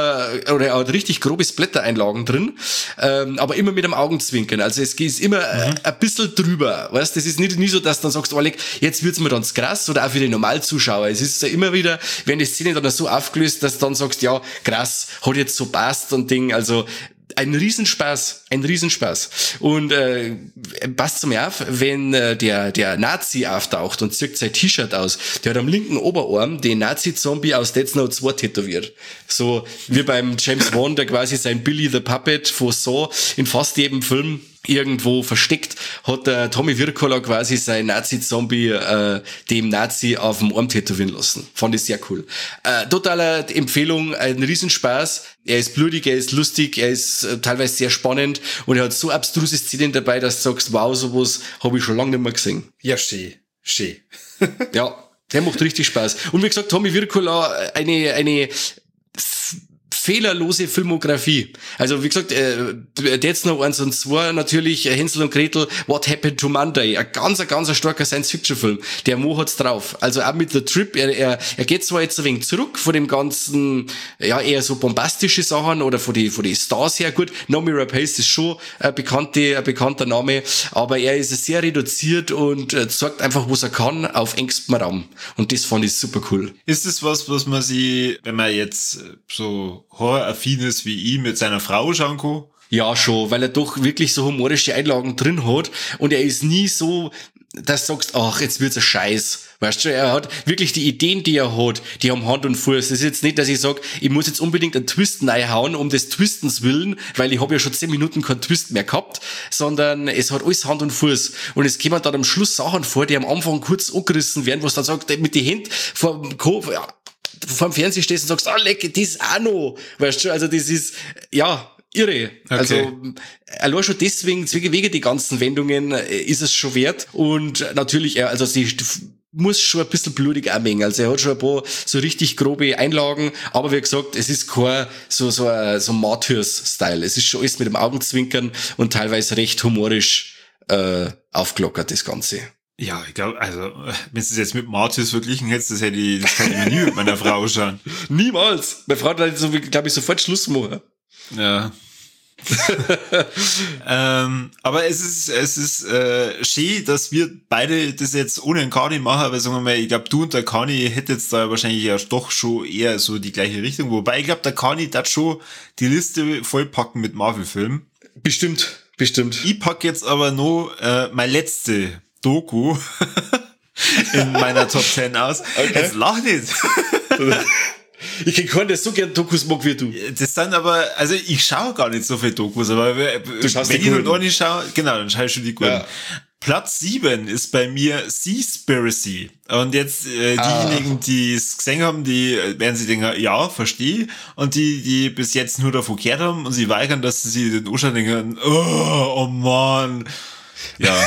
grobe Splatter-Einlagen drin, aber immer mit einem Augenzwinkern. Also es ist immer ein bisschen drüber, weißt, das ist nie so, dass du dann sagst, Oleg, jetzt wird's mir dann krass, oder auch für den Normalzuschauer. Es ist ja immer wieder, wenn die Szene dann so aufgelöst, dass du dann sagst, ja, krass, hat jetzt so passt und Ding, also ein Riesenspaß. Und passt zum auf, wenn der Nazi auftaucht und zieht sein T-Shirt aus, der hat am linken Oberarm den Nazi-Zombie aus Dead Snow 2 tätowiert. So wie beim James Wan, der quasi sein Billy the Puppet von Saw in fast jedem Film irgendwo versteckt, hat der Tommy Wirkola quasi sein Nazi-Zombie dem Nazi auf dem Arm tätowieren lassen. Fand ich sehr cool. Totale Empfehlung, ein Riesenspaß. Er ist blutig, er ist lustig, er ist teilweise sehr spannend und er hat so abstruse Szenen dabei, dass du sagst, wow, sowas habe ich schon lange nicht mehr gesehen. Ja, schön. Ja, der macht richtig Spaß. Und wie gesagt, Tommy Wirkola, eine fehlerlose Filmografie. Also wie gesagt, Dead Snow 1 und 2 natürlich, Hänsel und Gretel, What Happened to Monday, ein ganz starker Science-Fiction-Film. Der Mo hat's drauf. Also auch mit The Trip, er geht zwar jetzt ein wenig zurück von dem ganzen, ja, eher so bombastische Sachen oder von die Stars her. Gut, Noomi Rapace ist schon ein bekannter Name, aber er ist sehr reduziert und zeigt einfach, was er kann, auf engstem Raum. Und das fand ich super cool. Ist das was man sich, wenn man jetzt so horroraffin ist wie ich, mit seiner Frau schauen kann? Ja, schon, weil er doch wirklich so humorische Einlagen drin hat und er ist nie so, dass du sagst, ach, jetzt wird's ein Scheiß. Weißt du, er hat wirklich die Ideen, die er hat, die haben Hand und Fuß. Das ist jetzt nicht, dass ich sage, ich muss jetzt unbedingt einen Twist reinhauen, um des Twistens willen, weil ich habe ja schon 10 Minuten keinen Twist mehr gehabt, sondern es hat alles Hand und Fuß. Und es kommen dann am Schluss Sachen vor, die am Anfang kurz angerissen werden, was dann sagt, mit den Händen vor dem Kopf, ja, vor dem Fernseher stehst und sagst, leck, das ist auch noch. Weißt du, also das ist, ja, irre. Okay. Also, allein schon deswegen, wegen die ganzen Wendungen, ist es schon wert. Und natürlich, also muss schon ein bisschen blutig anmengen. Also er hat schon ein paar so richtig grobe Einlagen, aber wie gesagt, es ist kein so Martyrs-Style. Es ist schon alles mit dem Augenzwinkern und teilweise recht humorisch aufgelockert, das Ganze. Ja, ich glaube, also, wenn du es jetzt mit Martyrs verglichen hättest, das kann ich mir nie mit meiner Frau schauen. Niemals! Meine Frau hat halt so, glaube ich, sofort Schluss machen. Ja. Aber es ist schön, dass wir beide das jetzt ohne den Kani machen, aber sagen wir mal, ich glaube, du und der Kani hättet jetzt da wahrscheinlich ja doch schon eher so die gleiche Richtung, wobei ich glaube, der Kani darf schon die Liste vollpacken mit Marvel-Filmen. Bestimmt. Ich pack jetzt aber noch meine letzte Doku in meiner Top 10 aus. Okay. Jetzt lach nicht. Ich kann keinen, der so gern Dokus mag wie du. Das sind aber, also ich schaue gar nicht so viele Dokus, aber du schaust wenn die ich halt auch nicht schaue, genau, dann schaue ich schon die guten. Ja. Platz 7 ist bei mir Seaspiracy. Und jetzt diejenigen, die es gesehen haben, die werden sich denken, ja, verstehe. Und die bis jetzt nur davon gehört haben und sie weigern, dass sie den anschauen denken, oh Mann. Ja.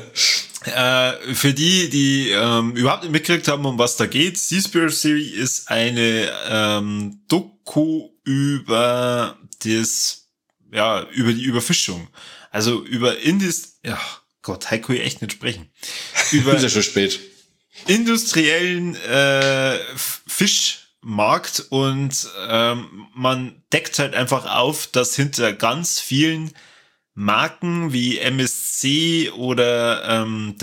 Für die überhaupt nicht mitgekriegt haben, um was da geht, Seaspiracy ist eine Doku über die Überfischung. Also über Gott, heute kann ich echt nicht sprechen. Über ist ja schon spät. Industriellen Fischmarkt und man deckt halt einfach auf, dass hinter ganz vielen Marken wie MSC oder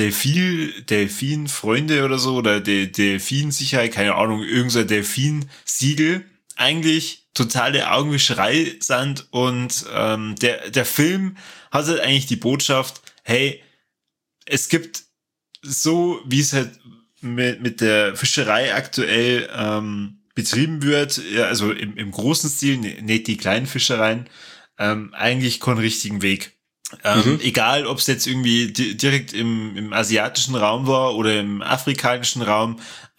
Delfin-Freunde oder so oder Delfin-Sicherheit, keine Ahnung, irgendein Delfin-Siegel eigentlich totale Augenwischerei sind und der Film hat halt eigentlich die Botschaft, hey, es gibt so, wie es halt mit der Fischerei aktuell betrieben wird, also im großen Stil, nicht die kleinen Fischereien, eigentlich keinen richtigen Weg. Egal, ob es jetzt irgendwie direkt im asiatischen Raum war oder im afrikanischen Raum,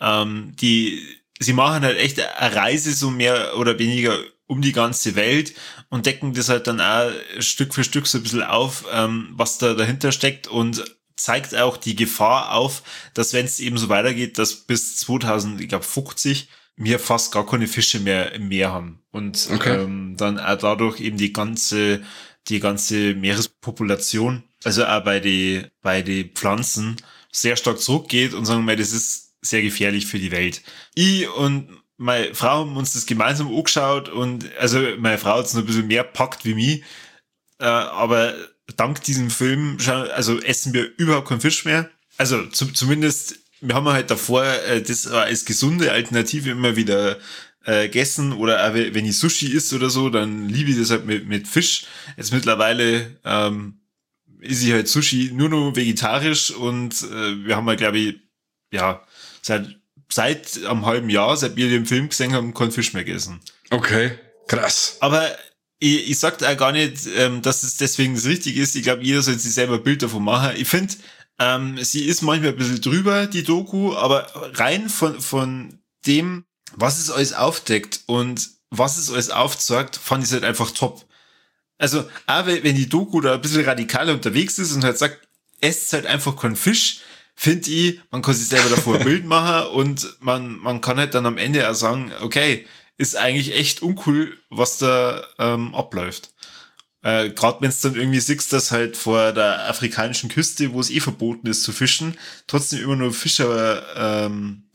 sie machen halt echt eine Reise so mehr oder weniger um die ganze Welt und decken das halt dann auch Stück für Stück so ein bisschen auf, was da dahinter steckt und zeigt auch die Gefahr auf, dass wenn es eben so weitergeht, dass bis 2050 wir fast gar keine Fische mehr im Meer haben und dann auch dadurch eben die ganze Meerespopulation, also auch bei die Pflanzen sehr stark zurückgeht und sagen wir, das ist sehr gefährlich für die Welt. Ich und meine Frau haben uns das gemeinsam angeschaut und also meine Frau hat es noch ein bisschen mehr packt wie mich, aber dank diesem Film also essen wir überhaupt keinen Fisch mehr. Also zumindest, wir haben halt davor das als gesunde Alternative immer wieder gegessen oder auch wenn ich Sushi isst oder so, dann liebe ich das halt mit Fisch. Jetzt mittlerweile esse ich halt Sushi nur noch vegetarisch und wir haben halt, glaube ich, ja, seit einem halben Jahr, seit wir den Film gesehen haben, keinen Fisch mehr gegessen. Okay, krass. Aber ich sag auch gar nicht, dass es deswegen das Richtige ist. Ich glaube, jeder soll sich selber ein Bild davon machen. Ich finde, sie ist manchmal ein bisschen drüber, die Doku, aber rein von dem, was es alles aufdeckt und was es alles aufzeigt, fand ich es halt einfach top. Also, auch wenn die Doku da ein bisschen radikaler unterwegs ist und halt sagt, esst halt einfach keinen Fisch, finde ich, man kann sich selber davor ein Bild machen und man kann halt dann am Ende auch sagen, okay, ist eigentlich echt uncool, was da abläuft. Gerade wenn es dann irgendwie siehst, dass halt vor der afrikanischen Küste, wo es verboten ist zu fischen, trotzdem immer nur Fischer,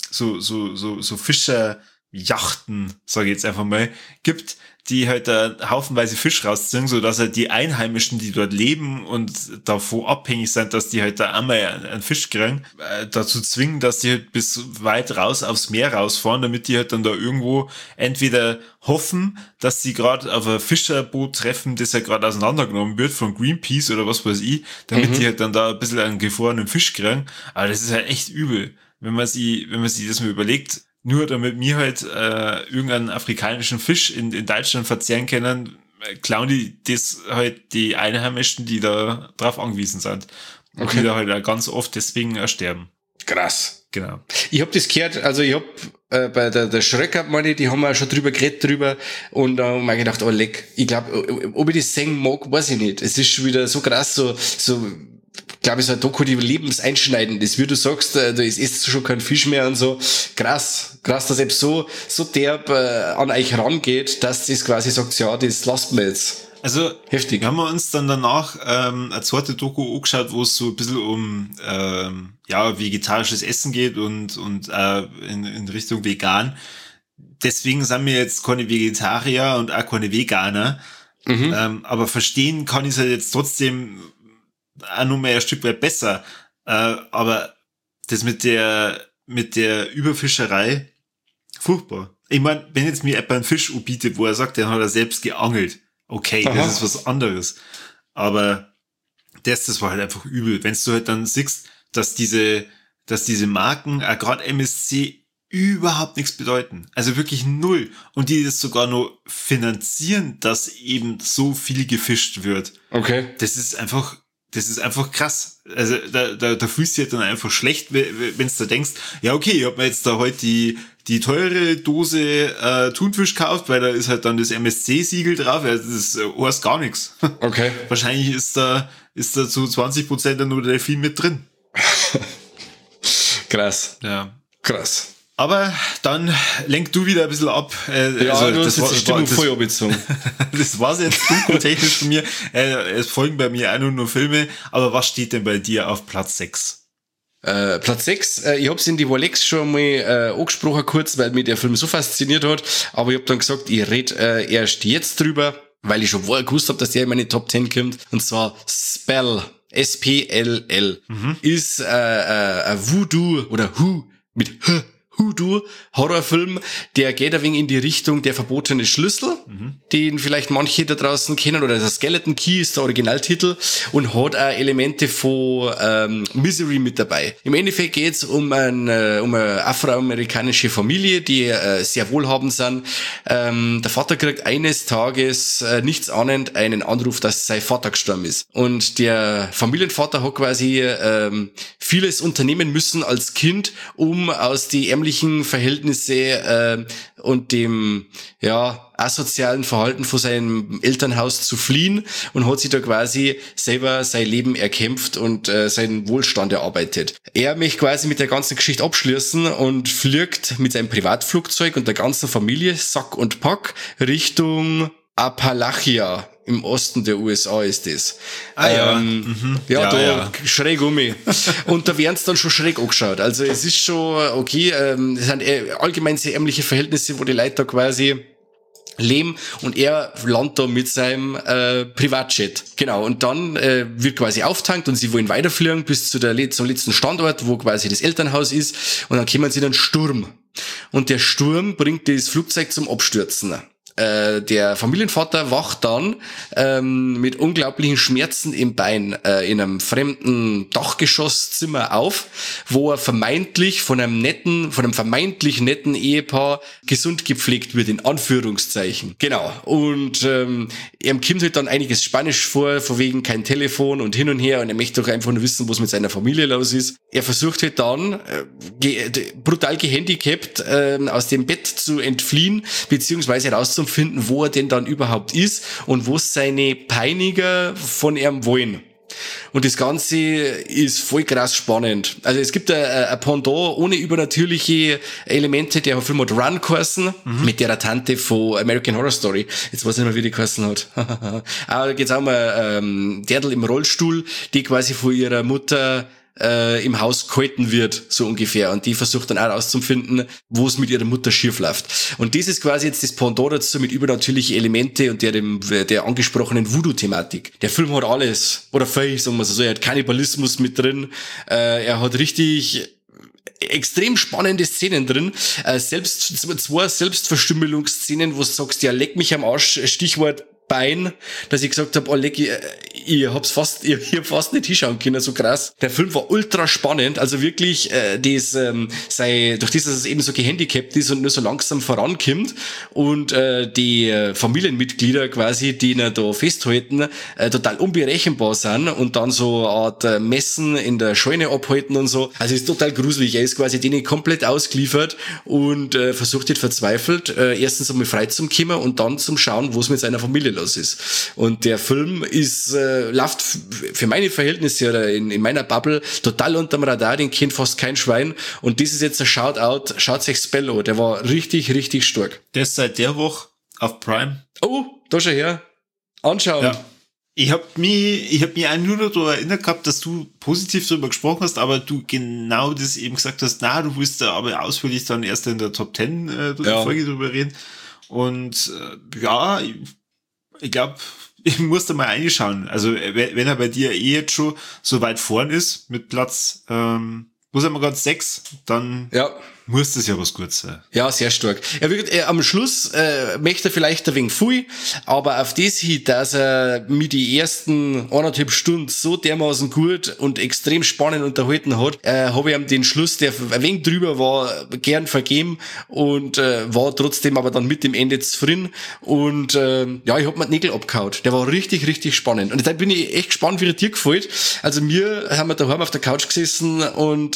so Fischerjachten, sage ich jetzt einfach mal, gibt, die halt da haufenweise Fisch rausziehen, so dass halt die Einheimischen, die dort leben und davon abhängig sind, dass die halt da einmal einen Fisch kriegen, dazu zwingen, dass die halt bis weit raus aufs Meer rausfahren, damit die halt dann da irgendwo entweder hoffen, dass sie gerade auf ein Fischerboot treffen, das halt gerade auseinandergenommen wird von Greenpeace oder was weiß ich, damit die halt dann da ein bisschen einen gefrorenen Fisch kriegen. Aber das ist halt echt übel, wenn man sich das mal überlegt. Nur damit wir halt irgendeinen afrikanischen Fisch in Deutschland verzehren können, klauen die das halt die Einheimischen, die da drauf angewiesen sind. Und die da halt auch ganz oft deswegen sterben. Krass. Genau. Ich hab das gehört, also ich hab bei der Schröcker, meine, die haben wir schon drüber geredet und da haben wir gedacht, oh leck, ich glaube, ob ich das singen mag, weiß ich nicht. Es ist schon wieder so krass, so glaube ich, so ein Doku, die lebenseinschneidend ist. Wie du sagst, da isst schon kein Fisch mehr und so. Krass, dass selbst so derb an euch rangeht, dass das quasi sagt, ja, das lasst mir jetzt. Also, heftig. Haben wir uns dann danach eine zweite Doku angeschaut, wo es so ein bisschen um vegetarisches Essen geht und in Richtung vegan. Deswegen sind wir jetzt keine Vegetarier und auch keine Veganer. Aber verstehen kann ich es halt jetzt trotzdem auch noch mal ein Stück weit besser. Aber das mit der Überfischerei, furchtbar. Ich meine, wenn jetzt mir jemand einen Fisch anbietet, wo er sagt, den hat er selbst geangelt. Okay, aha, das ist was anderes. Aber das war halt einfach übel. Wenn du halt dann siehst, dass diese Marken, gerade MSC, überhaupt nichts bedeuten. Also wirklich null. Und die das sogar nur finanzieren, dass eben so viel gefischt wird. Okay. Das ist einfach krass. Also da fühlst du dich dann einfach schlecht, wenn du da denkst, ja okay, ich hab mir jetzt da heute die teure Dose Thunfisch gekauft, weil da ist halt dann das MSC-Siegel drauf. Ja, das heißt gar nichts. Okay. Wahrscheinlich ist da zu 20% dann nur Delfin mit drin. Krass. Ja. Krass. Aber dann lenk du wieder ein bisschen ab. Ja, also, du hast jetzt die Stimmung voll abgezogen. Das war's jetzt technisch von mir. Es folgen bei mir auch nur Filme. Aber was steht denn bei dir auf Platz 6? Platz 6, ich hab's in die Walex schon mal angesprochen kurz, weil mich der Film so fasziniert hat. Aber ich hab dann gesagt, ich red erst jetzt drüber, weil ich schon vorher gewusst habe, dass der in meine Top 10 kommt. Und zwar Spell. S-P-L-L. Ist ein Voodoo oder Who mit H. Hoodoo-Horrorfilm, der geht ein wenig in die Richtung der verbotene Schlüssel, den vielleicht manche da draußen kennen, oder der Skeleton Key ist der Originaltitel, und hat auch Elemente von Misery mit dabei. Im Endeffekt geht's um eine afroamerikanische Familie, die sehr wohlhabend sind. Der Vater kriegt eines Tages nichts ahnend einen Anruf, dass sein Vater gestorben ist. Und der Familienvater hat quasi vieles unternehmen müssen als Kind, um aus die ärmlichen Verhältnisse und dem asozialen Verhalten von seinem Elternhaus zu fliehen, und hat sich da quasi selber sein Leben erkämpft und seinen Wohlstand erarbeitet. Er möchte quasi mit der ganzen Geschichte abschließen und fliegt mit seinem Privatflugzeug und der ganzen Familie Sack und Pack Richtung Appalachia. Im Osten der USA ist das. Schräg um mich. Und da werden es dann schon schräg angeschaut. Also es ist schon okay, es sind allgemein sehr ärmliche Verhältnisse, wo die Leute da quasi leben, und er landet da mit seinem Privatjet. Genau, und dann wird quasi auftankt und sie wollen weiterfliegen bis zum letzten Standort, wo quasi das Elternhaus ist, und dann kommen sie in einen Sturm. Und der Sturm bringt das Flugzeug zum Abstürzen. Der Familienvater wacht dann mit unglaublichen Schmerzen im Bein in einem fremden Dachgeschosszimmer auf, wo er vermeintlich von einem vermeintlich netten Ehepaar gesund gepflegt wird, in Anführungszeichen. Genau. Und ihm kommt halt dann einiges Spanisch vor, von wegen kein Telefon und hin und her, und er möchte doch einfach nur wissen, was mit seiner Familie los ist. Er versucht halt dann, brutal gehandicapt, aus dem Bett zu entfliehen, beziehungsweise herauszufinden, wo er denn dann überhaupt ist und wo seine Peiniger von ihm wollen. Und das Ganze ist voll krass spannend. Also es gibt ein Pendant ohne übernatürliche Elemente, der Film hat Run geheißen, mit der Tante von American Horror Story. Jetzt weiß ich nicht mehr, wie die geheißen hat. Aber da geht's auch um ein Derdl im Rollstuhl, die quasi von ihrer Mutter im Haus gehalten wird, so ungefähr. Und die versucht dann auch herauszufinden, wo es mit ihrer Mutter schief läuft. Und das ist quasi jetzt das Pendant dazu mit übernatürlichen Elemente und der angesprochenen Voodoo-Thematik. Der Film hat alles, oder viel, sagen wir so. Er hat Kannibalismus mit drin. Er hat richtig extrem spannende Szenen drin. Selbst zwei Selbstverstümmelungsszenen, wo du sagst, ja, leck mich am Arsch, Stichwort Bein, dass ich gesagt habe, oh leck, ich hab fast nicht hinschauen können, so krass. Der Film war ultra spannend, also wirklich, durch das, dass es eben so gehandicapt ist und nur so langsam vorankommt, und die Familienmitglieder quasi, die ihn da festhalten, total unberechenbar sind und dann so eine Art Messen in der Scheune abhalten und so. Also ist total gruselig. Er ist quasi denen komplett ausgeliefert und versucht jetzt verzweifelt, erstens einmal frei zum kommen und dann zum Schauen, wo es mit seiner Familie los ist. Und der Film ist läuft für meine Verhältnisse oder in meiner Bubble total unterm Radar, den kennt fast kein Schwein. Und das ist jetzt ein Shoutout, schaut euch Spell an, der war richtig, richtig stark. Der ist seit der Woche auf Prime. Oh, da schon her. Anschauen. Ja. Ich hab mich auch nur noch daran erinnert gehabt, dass du positiv darüber gesprochen hast, aber du genau das eben gesagt hast, du willst da aber ausführlich dann erst in der Top 10 Folge drüber reden. Und ich glaube, ich muss da mal reinschauen. Also wenn er bei dir jetzt schon so weit vorn ist, mit Platz, wo sind wir gerade 6, dann muss das ja was Gutes sein. Ja, sehr stark. Am Schluss möchte er vielleicht ein wenig viel, aber auf das hin, dass er mit die ersten 1,5 Stunden so dermaßen gut und extrem spannend unterhalten hat, habe ich ihm den Schluss, der ein wenig drüber war, gern vergeben und war trotzdem aber dann mit dem Ende zufrieden und ich hab mir die Nägel abgehauen. Der war richtig, richtig spannend. Und da bin ich echt gespannt, wie er dir gefällt. Also wir haben daheim auf der Couch gesessen und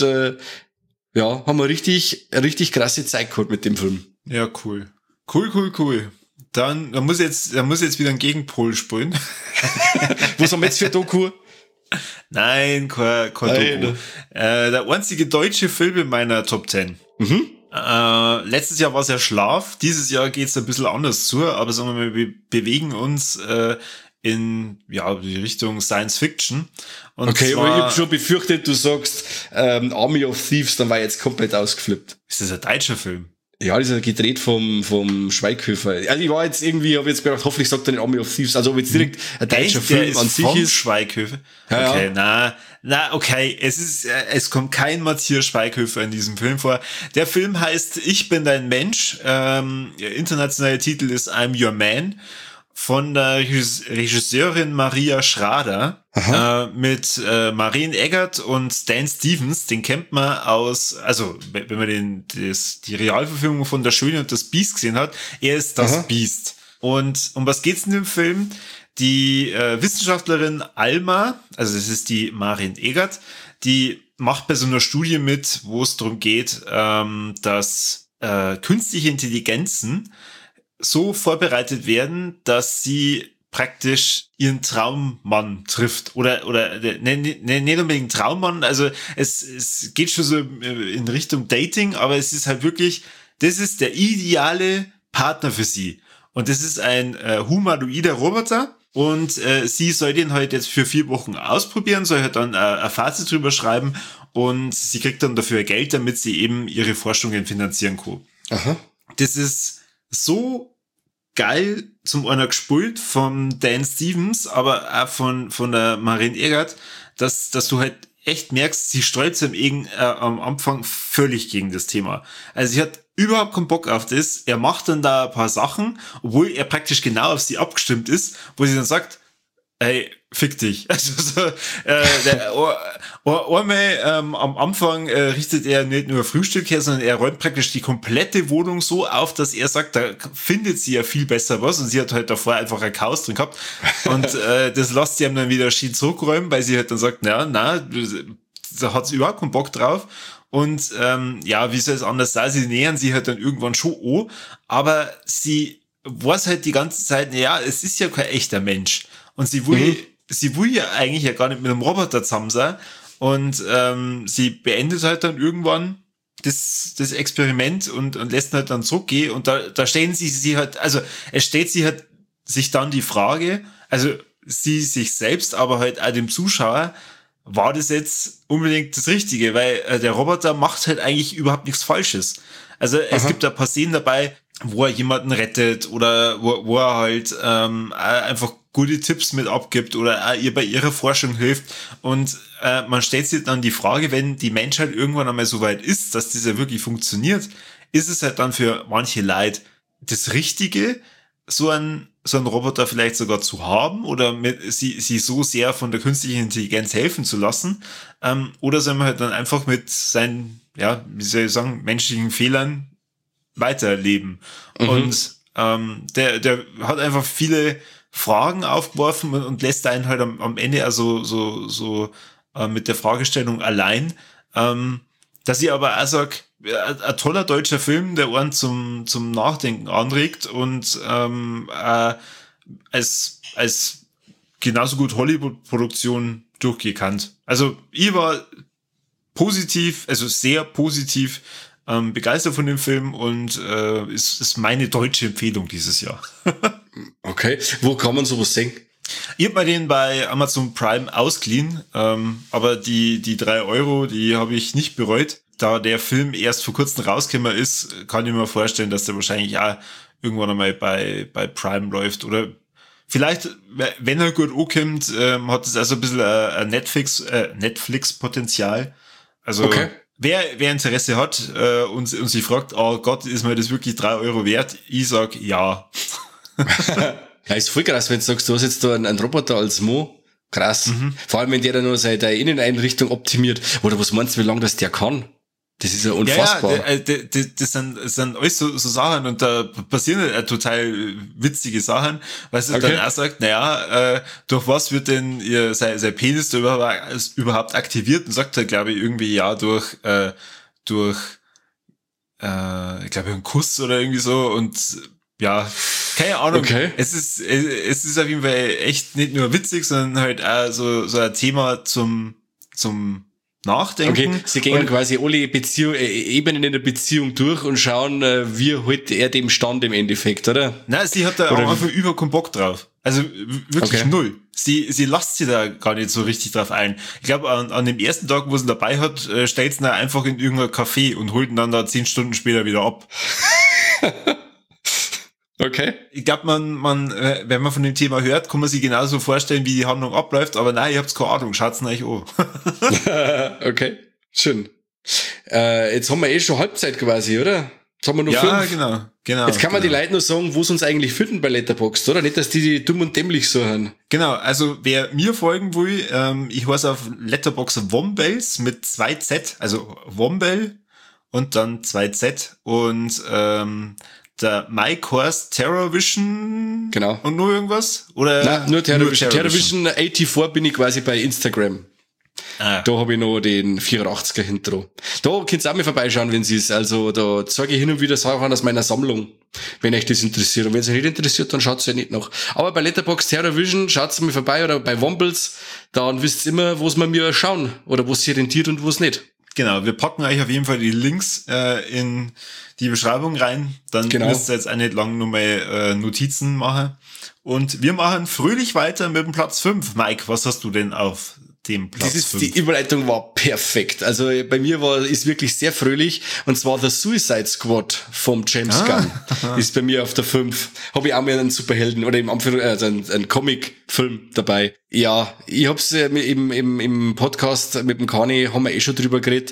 haben wir richtig krasse Zeit gehabt mit dem Film. Ja, cool. Cool. Dann muss jetzt wieder ein Gegenpol spielen. Was haben wir jetzt für Doku? Nein, kein Doku. Der einzige deutsche Film in meiner Top 10. Letztes Jahr war es ja Schlaf. Dieses Jahr geht's ein bisschen anders zu, aber sagen wir mal, wir bewegen uns in die Richtung Science Fiction. Und okay, aber ich habe schon befürchtet, du sagst Army of Thieves, dann war ich jetzt komplett ausgeflippt. Ist das ein deutscher Film? Ja, das ist gedreht vom Schweighöfer. Also ich war jetzt irgendwie, habe jetzt gedacht, hoffentlich sagt er nicht Army of Thieves, also ob jetzt direkt ein deutscher Film an sich ist. Schweighöfer? Ja, okay, okay, es kommt kein Matthias Schweighöfer in diesem Film vor. Der Film heißt Ich bin dein Mensch. Internationaler Titel ist I'm Your Man. Von der Regisseurin Maria Schrader mit Maren Eggert und Dan Stevens. Den kennt man aus, also wenn man die Realverfilmung von Der Schöne und das Biest gesehen hat, er ist das Biest. Und um was geht's in dem Film? Die Wissenschaftlerin Alma, also das ist die Maren Eggert, die macht bei so einer Studie mit, wo es darum geht, dass künstliche Intelligenzen so vorbereitet werden, dass sie praktisch ihren Traummann trifft. Oder nicht unbedingt Traummann, also es geht schon so in Richtung Dating, aber es ist halt wirklich, das ist der ideale Partner für sie. Und das ist ein humanoider Roboter und sie soll den halt jetzt für 4 Wochen ausprobieren, soll halt dann ein Fazit drüber schreiben und sie kriegt dann dafür Geld, damit sie eben ihre Forschungen finanzieren kann. Das ist so geil zum einer gespielt von Dan Stevens, aber auch von der Maren Eggert, dass du halt echt merkst, sie sträubt sich am Anfang völlig gegen das Thema. Also sie hat überhaupt keinen Bock auf das. Er macht dann da ein paar Sachen, obwohl er praktisch genau auf sie abgestimmt ist, wo sie dann sagt, ey, fick dich. Also so, einmal am Anfang richtet er nicht nur Frühstück her, sondern er räumt praktisch die komplette Wohnung so auf, dass er sagt, da findet sie ja viel besser was und sie hat halt davor einfach ein Chaos drin gehabt und das lässt sie ihm dann wieder schön zurückräumen, weil sie halt dann sagt, da hat sie überhaupt keinen Bock drauf und wie soll es anders sein, sie nähern sich halt dann irgendwann schon an, aber sie weiß halt die ganze Zeit, es ist ja kein echter Mensch. Und sie will ja eigentlich ja gar nicht mit einem Roboter zusammen sein. Und sie beendet halt dann irgendwann das Experiment und lässt ihn halt dann zurückgehen. Und da stellen sie halt, also es stellt sie halt sich dann die Frage, also sie sich selbst, aber halt auch dem Zuschauer, war das jetzt unbedingt das Richtige? Weil der Roboter macht halt eigentlich überhaupt nichts Falsches. Also es gibt ein paar Szenen dabei, wo er jemanden rettet oder wo er halt einfach gute Tipps mit abgibt oder ihr bei ihrer Forschung hilft. Und man stellt sich dann die Frage, wenn die Menschheit irgendwann einmal so weit ist, dass das ja wirklich funktioniert, ist es halt dann für manche Leute das Richtige, so einen Roboter vielleicht sogar zu haben oder sie so sehr von der künstlichen Intelligenz helfen zu lassen, oder soll man halt dann einfach mit seinen, menschlichen Fehlern weiterleben. Und der hat einfach viele Fragen aufgeworfen und lässt einen halt am Ende also mit der Fragestellung allein, dass ich aber auch sag, ein toller deutscher Film, der einen zum Nachdenken anregt und als genauso gut Hollywood-Produktion durchgekannt. Also ich war positiv, also sehr positiv begeistert von dem Film und ist meine deutsche Empfehlung dieses Jahr. Okay, wo kann man sowas sehen? Ich hab mir den bei Amazon Prime ausgeliehen, aber die 3 Euro, die habe ich nicht bereut. Da der Film erst vor kurzem rausgekommen ist, kann ich mir vorstellen, dass der wahrscheinlich auch irgendwann einmal bei Prime läuft. Oder vielleicht, wenn er gut ankommt, hat es also ein bisschen ein Netflix-Potenzial. Also Okay. wer Interesse hat und sich fragt, oh Gott, ist mir das wirklich 3 Euro wert? Ich sag ja. Ja, ist voll krass, wenn du sagst, du hast jetzt da einen Roboter als Mo. Krass. Vor allem, wenn der dann noch seine Inneneinrichtung optimiert. Oder was meinst du, wie lange das der kann? Das ist ja unfassbar. Ja, das sind alles so Sachen und da passieren halt total witzige Sachen, weil sie dann auch sagt, durch was wird denn sein Penis da überhaupt aktiviert? Und sagt er, glaube ich, irgendwie durch ich glaube, einen Kuss oder irgendwie so und ja, keine Ahnung. Okay. Es ist auf jeden Fall echt nicht nur witzig, sondern halt auch so ein Thema zum Nachdenken. Okay, sie gehen quasi alle Ebenen in der Beziehung durch und schauen, wie hält er dem stand im Endeffekt, oder? Nein, sie hat da auch einfach über keinen Bock drauf. Also wirklich null. Sie lasst sie da gar nicht so richtig drauf ein. Ich glaube, an dem ersten Tag, wo sie ihn dabei hat, stellt sie ihn einfach in irgendein Café und holt ihn dann da 10 Stunden später wieder ab. Okay. Ich glaube, man, wenn man von dem Thema hört, kann man sich genauso vorstellen, wie die Handlung abläuft, aber nein, ihr habt's keine Ahnung, schaut's euch an. Okay, schön. Jetzt haben wir schon Halbzeit quasi, oder? Jetzt haben wir nur 5. Ja, genau. Jetzt kann man die Leute nur sagen, wo sie uns eigentlich finden bei Letterboxd, oder? Nicht, dass die dumm und dämlich so haben. Genau, also wer mir folgen will, ich heiße auf Letterboxd Wombells mit 2Z, also Wombell und dann 2Z und der Mike Horst Terrorvision. Genau. Und nur irgendwas? Oder? Nein, nur Terrorvision. Terrorvision 84 bin ich quasi bei Instagram. Da habe ich noch den 84er Intro. Da könnt ihr auch mal vorbeischauen, wenn sie es. Also da zeige ich hin und wieder Sachen aus meiner Sammlung, wenn euch das interessiert. Und wenn es euch nicht interessiert, dann schaut es ja nicht nach. Aber bei Letterboxd Terrorvision schaut mal vorbei oder bei Wombles, dann wisst ihr immer, wo es mir schauen oder wo es sich rentiert und wo es nicht. Genau, wir packen euch auf jeden Fall die Links in die Beschreibung rein. Dann müsst ihr jetzt auch nicht lang nochmal Notizen machen. Und wir machen fröhlich weiter mit dem Platz 5. Mike, was hast du denn auf dem Platz 5? Die Überleitung war perfekt. Also bei mir ist wirklich sehr fröhlich. Und zwar The Suicide Squad vom James Gunn. Ist bei mir auf der 5. Habe ich auch mal einen Superhelden oder einen Comic-Film dabei. Ja, ich hab's im Podcast mit dem Kani, haben wir schon drüber geredet.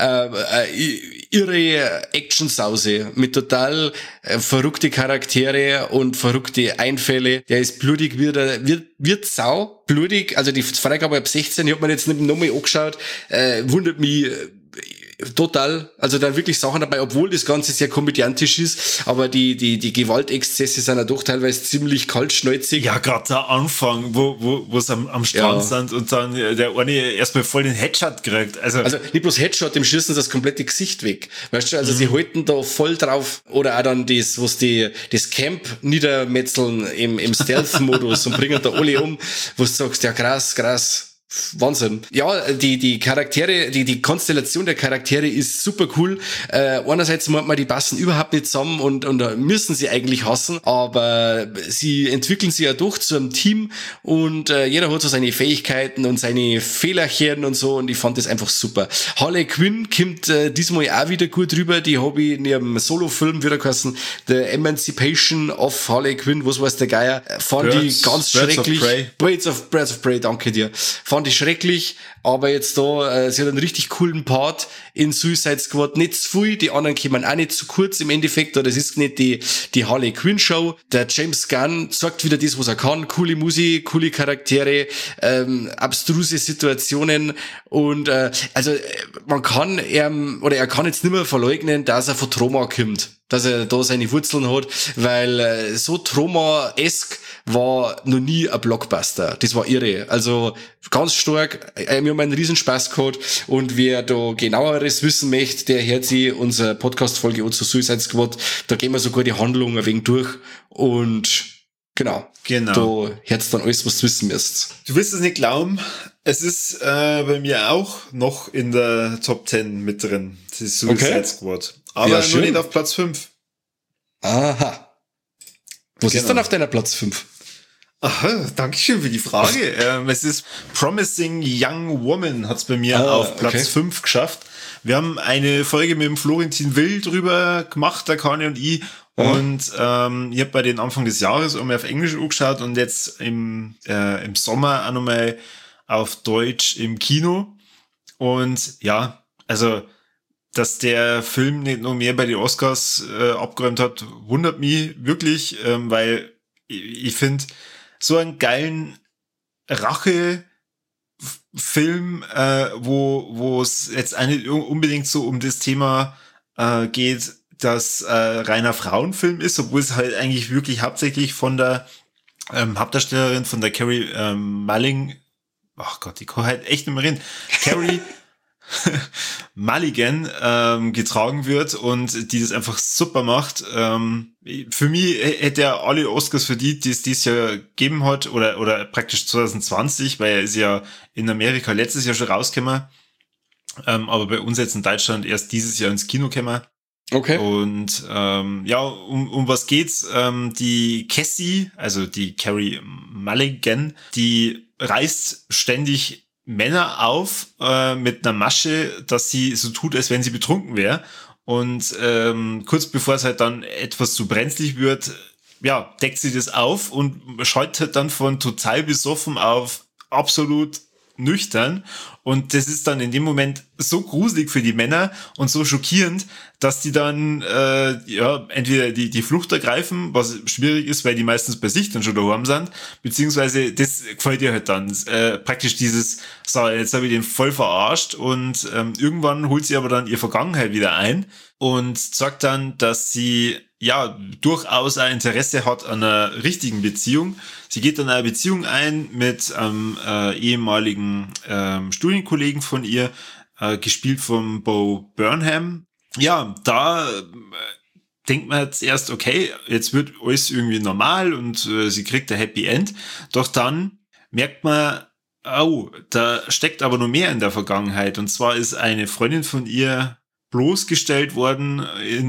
Irre Actionsause mit total verrückte Charaktere und verrückte Einfälle. Der ist blutig, wird sau blutig. Also die Freigabe ab 16, ich hab mir jetzt nicht nochmal angeschaut, wundert mich total. Also da wirklich Sachen dabei, obwohl das Ganze sehr komödiantisch ist, aber die Gewaltexzesse sind ja doch teilweise ziemlich kaltschnäuzig. Ja, gerade der Anfang, wo sie am Strand sind und dann der eine erstmal voll den Headshot kriegt. Also nicht bloß Headshot, dem schießen sie das komplette Gesicht weg. Weißt du, also sie halten da voll drauf. Oder auch dann das Camp niedermetzeln im Stealth-Modus und bringen da alle um, wo du sagst, ja krass. Wahnsinn. Ja, die Charaktere, die Konstellation der Charaktere ist super cool. Einerseits meint man, die passen überhaupt nicht zusammen und müssen sie eigentlich hassen, aber sie entwickeln sich ja doch zu einem Team und jeder hat so seine Fähigkeiten und seine Fehlerchen und so und ich fand das einfach super. Harley Quinn kommt diesmal auch wieder gut rüber, die habe ich in ihrem Solo-Film wieder geheißen, The Emancipation of Harley Quinn, was weiß der Geier, fand ich ganz schrecklich. Birds of Prey, danke dir. Fand ich schrecklich, aber jetzt da, sie hat einen richtig coolen Part in Suicide Squad, nicht zu viel, die anderen kommen auch nicht zu kurz im Endeffekt, oder das ist nicht die Harley Quinn Show. Der James Gunn sagt wieder das, was er kann, coole Musik, coole Charaktere, abstruse Situationen und man kann er kann jetzt nicht mehr verleugnen, dass er von Troma kommt, dass er da seine Wurzeln hat, weil so Troma-esk war noch nie ein Blockbuster. Das war irre. Also ganz stark. Wir haben einen riesen Spaß gehabt und wer da genaueres wissen möchte, der hört sich unsere Podcast-Folge zu Suicide Squad. Da gehen wir sogar die Handlung ein wenig durch und Genau. Genau. Da hört's dann alles, was du wissen müsst. Du wirst es nicht glauben, es ist bei mir auch noch in der Top 10 mit drin. Das ist Suicide Squad. Aber Ja, nur schön. nicht auf Platz 5. Aha. Was Genau. ist dann auf deiner Platz 5? Aha, danke schön für die Frage. Es ist Promising Young Woman, hat's bei mir auf Platz 5 geschafft. Wir haben eine Folge mit dem Florentin Will drüber gemacht, der Kani und ich. Und ich habe bei den Anfang des Jahres einmal auf Englisch angeschaut und jetzt im Sommer auch nochmal auf Deutsch im Kino. Und ja, also dass der Film nicht noch mehr bei den Oscars abgeräumt hat, wundert mich wirklich, weil ich finde, so einen geilen Rache-Film, wo es jetzt auch nicht unbedingt so um das Thema geht, dass reiner Frauenfilm ist, obwohl es halt eigentlich wirklich hauptsächlich von der Hauptdarstellerin, von der Carey Mulligan, ach Gott, ich kann halt echt nicht mehr reden, Carey Mulligan getragen wird und die das einfach super macht. Für mich hätte er alle Oscars verdient, die es dieses Jahr gegeben hat, oder praktisch 2020, weil er ist ja in Amerika letztes Jahr schon rausgekommen, aber bei uns jetzt in Deutschland erst dieses Jahr ins Kino gekommen. Okay. Und ja, um was geht's? Die Cassie, also die Carey Mulligan, die reißt ständig Männer auf mit einer Masche, dass sie so tut, als wenn sie betrunken wäre. Und kurz bevor es halt dann etwas zu brenzlig wird, ja, deckt sie das auf und schaltet dann von total besoffen auf absolut nüchtern. Und das ist dann in dem Moment so gruselig für die Männer und so schockierend, dass die dann ja entweder die Flucht ergreifen, was schwierig ist, weil die meistens bei sich dann schon daheim sind, beziehungsweise das gefällt ihr halt dann. Praktisch dieses, so, jetzt habe ich den voll verarscht und irgendwann holt sie aber dann ihre Vergangenheit wieder ein und sagt dann, dass sie ja durchaus ein Interesse hat an einer richtigen Beziehung. Sie geht dann eine Beziehung ein mit einem ehemaligen Studienkollegen von ihr, gespielt von Bo Burnham. Ja, da denkt man jetzt erst, okay, jetzt wird alles irgendwie normal und sie kriegt ein Happy End. Doch dann merkt man, oh, da steckt aber noch mehr in der Vergangenheit. Und zwar ist eine Freundin von ihr bloßgestellt worden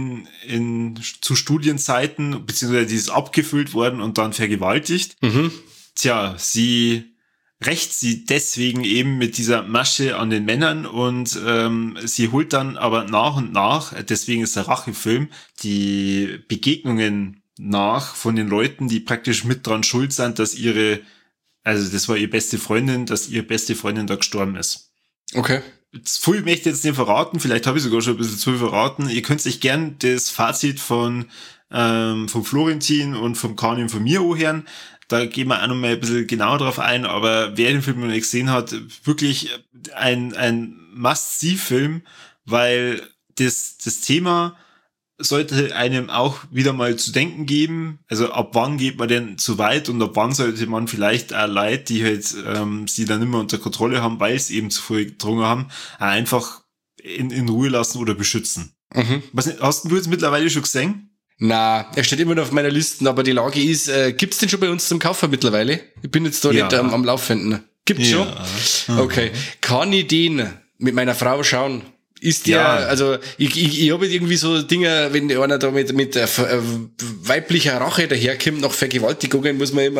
zu Studienzeiten, beziehungsweise die ist abgefüllt worden und dann vergewaltigt. Mhm. Tja, sie rächt sie deswegen eben mit dieser Masche an den Männern und sie holt dann aber nach und nach, deswegen ist der Rachefilm, die Begegnungen nach von den Leuten, die praktisch mit dran schuld sind, dass also das war ihre beste Freundin, dass ihre beste Freundin da gestorben ist. Okay. Viel möchte ich jetzt nicht verraten, vielleicht habe ich sogar schon ein bisschen zu viel verraten. Ihr könnt euch gern das Fazit vom Florentin und vom Kani und von mir anhören. Da gehen wir auch noch mal ein bisschen genauer drauf ein, aber wer den Film noch nicht gesehen hat, wirklich ein Must-See-Film, weil das Thema sollte einem auch wieder mal zu denken geben. Also ab wann geht man denn zu weit und ab wann sollte man vielleicht auch Leute, die halt sie dann immer unter Kontrolle haben, weil sie eben zu viel getrunken haben, einfach in Ruhe lassen oder beschützen. Mhm. Hast du jetzt mittlerweile schon gesehen? Na, er steht immer noch auf meiner Liste, aber die Lage ist, gibt's den schon bei uns zum Kaufen mittlerweile? Ich bin jetzt da nicht am Laufenden. Gibt's schon? Okay. Kann ich den mit meiner Frau schauen? Ist der, also ich habe irgendwie so Dinge, wenn einer da mit weiblicher Rache daherkommt, nach Vergewaltigungen, muss man immer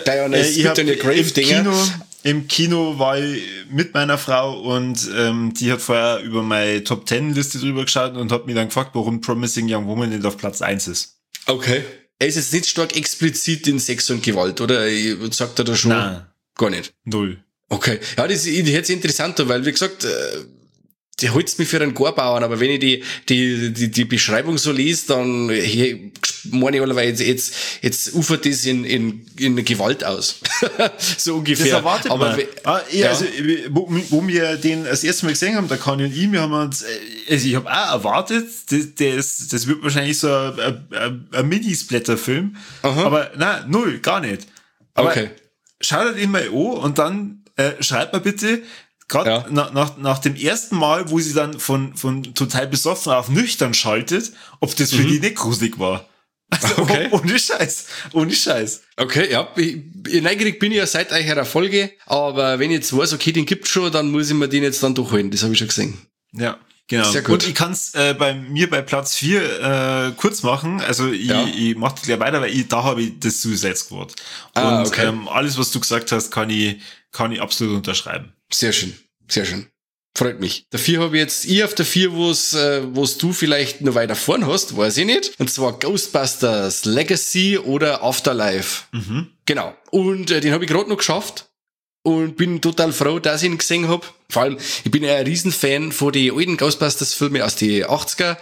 Im Kino war ich mit meiner Frau und die hat vorher über meine Top 10 Liste drüber geschaut und hat mich dann gefragt, warum Promising Young Woman nicht auf Platz 1 ist. Okay. Er ist jetzt nicht stark explizit in Sex und Gewalt, oder? Sagt er da schon? Nein. Gar nicht. Null. Okay. Ja, das ist jetzt interessanter, weil, wie gesagt, die holt's mich für einen Gorbauern, aber wenn ich die Beschreibung so lese, dann meine ich allerweise, jetzt ufert das in Gewalt aus. So ungefähr. Das erwartet aber man. Also, wo wir den das erste Mal gesehen haben, der Kani und ich, wir haben uns, also ich habe auch erwartet, das wird wahrscheinlich so ein Mini-Splatter-Film. Aber nein, null, gar nicht. Aber okay. Schaut ihn mal an und dann schreibt mal bitte, gerade nach dem ersten Mal, wo sie dann von total besoffen auf nüchtern schaltet, ob das für die nicht gruselig war. Also, Okay. ohne Scheiß. Ohne Scheiß. Okay, ja, neugierig bin ich ja seit eurer Folge, aber wenn ich jetzt weiß, okay, den gibt's schon, dann muss ich mir den jetzt dann durchholen, das habe ich schon gesehen. Ja, genau. Sehr gut. Und ich kann's bei mir bei Platz 4 kurz machen. Also ich mach gleich weiter, weil da habe ich das Suicide Squad. Und Okay. alles, was du gesagt hast, kann ich absolut unterschreiben. Sehr schön, sehr schön. Freut mich. Dafür habe ich jetzt auf der 4, wo's du vielleicht noch weiter vorn hast, weiß ich nicht. Und zwar Ghostbusters Legacy oder Afterlife. Mhm. Genau. Und den habe ich gerade noch geschafft. Und bin total froh, dass ich ihn gesehen hab. Vor allem, ich bin ja ein Riesenfan von den alten Ghostbusters-Filmen aus den 80er.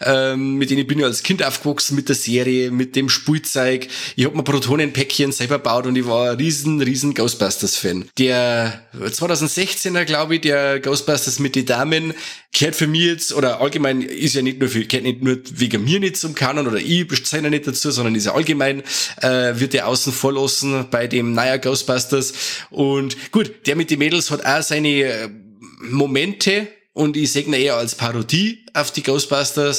Mit denen bin ich als Kind aufgewachsen, mit der Serie, mit dem Spielzeug. Ich hab mir Protonenpäckchen selber gebaut und ich war ein riesen Ghostbusters-Fan. Der 2016er, glaube ich, der Ghostbusters mit den Damen, gehört für mich jetzt, oder allgemein ist ja gehört nicht nur wegen mir nicht zum Kanon, oder ich zähle ja nicht dazu, sondern ist ja allgemein, wird der außen vor lassen bei dem neuen Ghostbusters. Und gut, der mit den Mädels hat auch seine Momente, und ich sehe ihn eher als Parodie auf die Ghostbusters,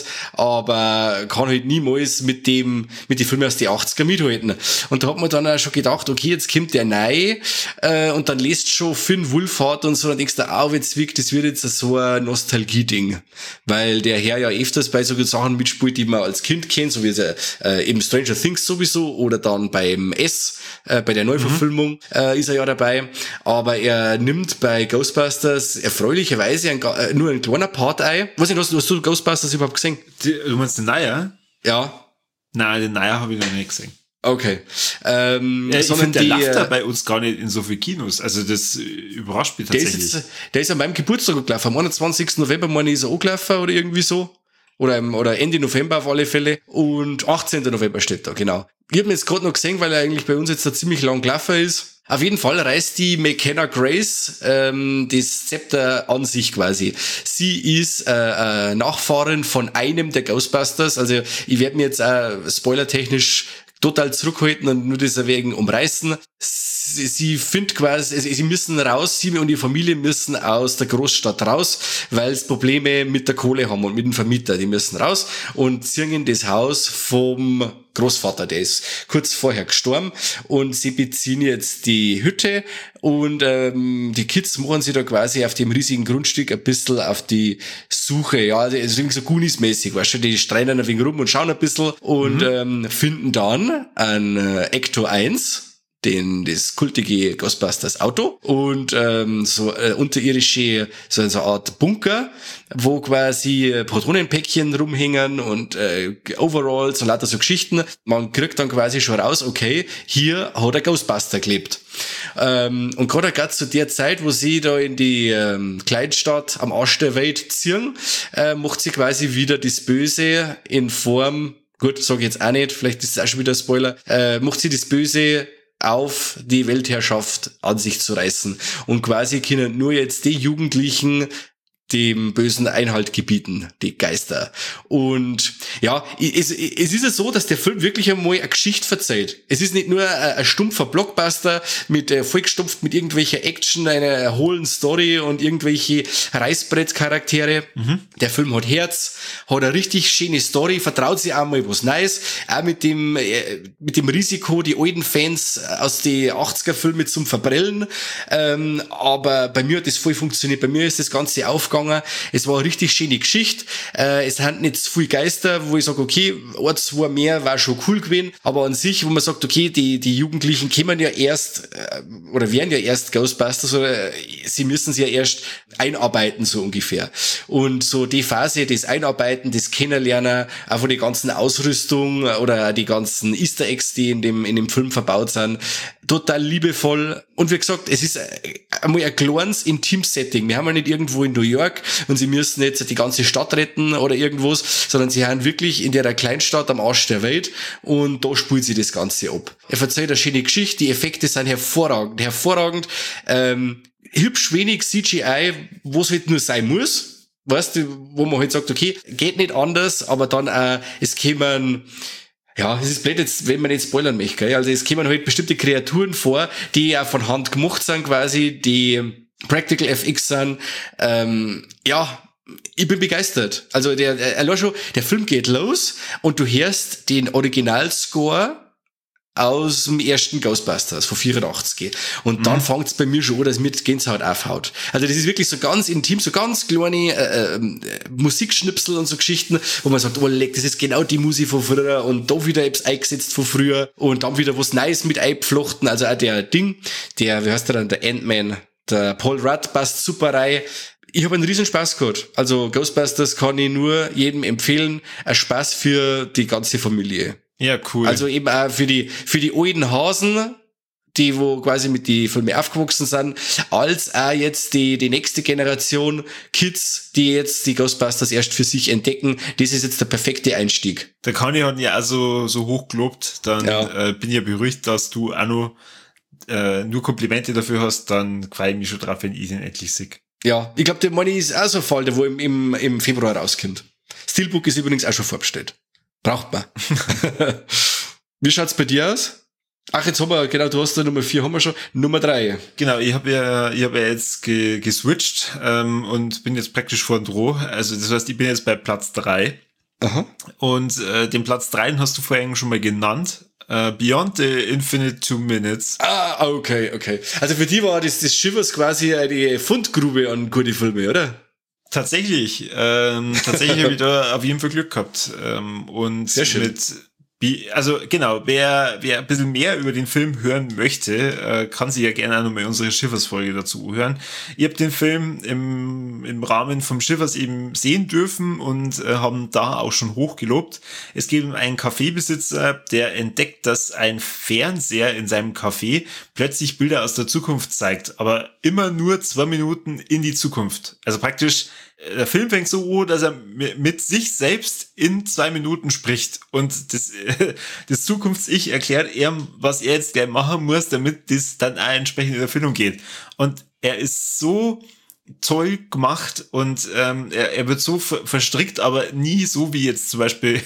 aber kann halt niemals mit den Filmen aus den 80er mithalten. Und da hat man dann auch schon gedacht, okay, jetzt kommt der neu, und dann liest schon Finn Wolfhard und so, dann denkst du, das wird jetzt so ein Nostalgie-Ding. Weil der Herr ja öfters bei so Sachen mitspielt, die man als Kind kennt, so wie eben Stranger Things sowieso, oder dann beim bei der Neuverfilmung ist er ja dabei. Aber er nimmt bei Ghostbusters erfreulicherweise nur ein kleiner Part ein. Weiß nicht, hast du Ghostbusters überhaupt gesehen? Du meinst den Naya? Ja. Nein, den Naya habe ich noch nicht gesehen. Okay. Ich finde, der läuft da bei uns gar nicht in so viel Kinos. Also das überrascht mich tatsächlich. Der ist an meinem Geburtstag gelaufen. Am 21. November, meine ich, ist er angelaufen oder irgendwie so. Oder Ende November auf alle Fälle. Und 18. November steht da, genau. Ich habe ihn jetzt gerade noch gesehen, weil er eigentlich bei uns jetzt da ziemlich lang gelaufen ist. Auf jeden Fall reißt die McKenna Grace das Zepter an sich quasi. Sie ist Nachfahrin von einem der Ghostbusters. Also ich werde mir jetzt spoilertechnisch total zurückhalten und nur deswegen umreißen. Sie findet quasi, sie müssen raus, sie und die Familie müssen aus der Großstadt raus, weil sie Probleme mit der Kohle haben und mit dem Vermieter. Die müssen raus und ziehen in das Haus vom Großvater, der ist kurz vorher gestorben, und sie beziehen jetzt die Hütte und die Kids machen sie da quasi auf dem riesigen Grundstück ein bisschen auf die Suche, ja, das ist irgendwie so Goonies-mäßig, weißt du, die streiten ein wenig rum und schauen ein bisschen und finden dann ein Ecto 1, das kultige Ghostbusters Auto, und so unterirdische, so eine Art Bunker, wo quasi Patronenpäckchen rumhängen und Overalls und lauter so Geschichten. Man kriegt dann quasi schon raus, okay, hier hat ein Ghostbuster gelebt. Und gerade zu der Zeit, wo sie da in die Kleinstadt am Arsch der Welt ziehen, macht sie quasi wieder das Böse in Form, gut, sag ich jetzt auch nicht, vielleicht ist es auch schon wieder ein Spoiler, macht sie das Böse auf die Weltherrschaft an sich zu reißen. Und quasi können nur jetzt die Jugendlichen dem Bösen Einhalt gebieten, die Geister. Und ja, es ist ja so, dass der Film wirklich einmal eine Geschichte erzählt. Es ist nicht nur ein stumpfer Blockbuster mit vollgestopft mit irgendwelcher Action, einer hohlen Story und irgendwelche Reißbrettcharaktere. Der Film hat Herz, hat eine richtig schöne Story, vertraut sich auch mal was Neues, auch mit dem Risiko, die alten Fans aus den 80er-Filmen zum Verbrellen. Aber bei mir hat das voll funktioniert. Bei mir ist das Ganze aufgegangen. Es war eine richtig schöne Geschichte. Es sind nicht zu viele Geister, wo ich sage, okay, ein, zwei mehr war schon cool gewesen. Aber an sich, wo man sagt, okay, die Jugendlichen kommen ja erst, oder werden ja erst Ghostbusters, oder sie müssen sich ja erst einarbeiten, so ungefähr. Und so die Phase, das Einarbeiten, das Kennenlernen, auch von der ganzen Ausrüstung oder die ganzen Easter Eggs, die in dem Film verbaut sind, total liebevoll. Und wie gesagt, es ist einmal ein kleines Intim-Setting. Wir haben ja nicht irgendwo in New York und sie müssen jetzt die ganze Stadt retten oder irgendwas, sondern sie haben wirklich in der Kleinstadt am Arsch der Welt, und da spielt sie das Ganze ab. Er erzählt eine schöne Geschichte, die Effekte sind hervorragend. Hübsch wenig CGI, wo es halt nur sein muss. Weißt du, wo man halt sagt, okay, geht nicht anders, aber dann es kämen, ja, es ist blöd jetzt, wenn man nicht spoilern möchte, gell? Also es kommen halt bestimmte Kreaturen vor, die auch von Hand gemacht sind quasi, die Practical FX sind. Ja, Ich bin begeistert. Also der Film geht los und du hörst den Originalscore aus dem ersten Ghostbusters von 84. Und dann fängt's bei mir schon an, dass mir das Gänsehaut aufhaut. Also das ist wirklich so ganz intim, so ganz kleine Musikschnipsel und so Geschichten, wo man sagt, oh leck, das ist genau die Musik von früher und da wieder etwas eingesetzt von früher und dann wieder was Neues mit eingeflochten. Also auch wie heißt der dann, der Ant-Man, der Paul Rudd passt super rein. Ich habe einen riesen Spaß gehabt. Also Ghostbusters kann ich nur jedem empfehlen. Ein Spaß für die ganze Familie. Ja, cool. Also eben auch für die alten Hasen, die wo quasi mit die Filme aufgewachsen sind, als auch jetzt die nächste Generation Kids, die jetzt die Ghostbusters erst für sich entdecken. Das ist jetzt der perfekte Einstieg. Der Kanye hat ja also so hoch gelobt, dann bin ich ja beruhigt, dass du auch noch nur Komplimente dafür hast, dann freue ich mich schon drauf, wenn ich den endlich sehe. Ja, ich glaube, der Money ist auch so ein Fall, der wo im Februar rauskommt. Steelbook ist übrigens auch schon vorbestellt. Braucht man. Wie schaut's bei dir aus? Ach, jetzt haben wir, genau, du hast da Nummer 4, haben wir schon. Nummer 3. Genau, ich hab ja jetzt geswitcht und bin jetzt praktisch vor Droh. Also das heißt, ich bin jetzt bei Platz 3. Aha. Und den Platz 3 hast du vorhin schon mal genannt. Beyond the Infinite 2 Minutes. Ah, okay. Also für die war das Shivers quasi eine Fundgrube an gute Filme, oder? Tatsächlich habe ich da auf jeden Fall Glück gehabt. Und sehr schön. Also genau, wer ein bisschen mehr über den Film hören möchte, kann sich ja gerne auch nochmal unsere Schiffers-Folge dazu hören. Ihr habt den Film im Rahmen vom Schiffers eben sehen dürfen und haben da auch schon hochgelobt. Es geht um einen Cafébesitzer, der entdeckt, dass ein Fernseher in seinem Café plötzlich Bilder aus der Zukunft zeigt, aber immer nur 2 Minuten in die Zukunft. Also praktisch, der Film fängt so an, dass er mit sich selbst in 2 Minuten spricht und das Zukunfts-Ich erklärt ihm, was er jetzt gleich machen muss, damit das dann auch entsprechend in Erfüllung geht. Und er ist so toll gemacht und er wird so verstrickt, aber nie so wie jetzt zum Beispiel,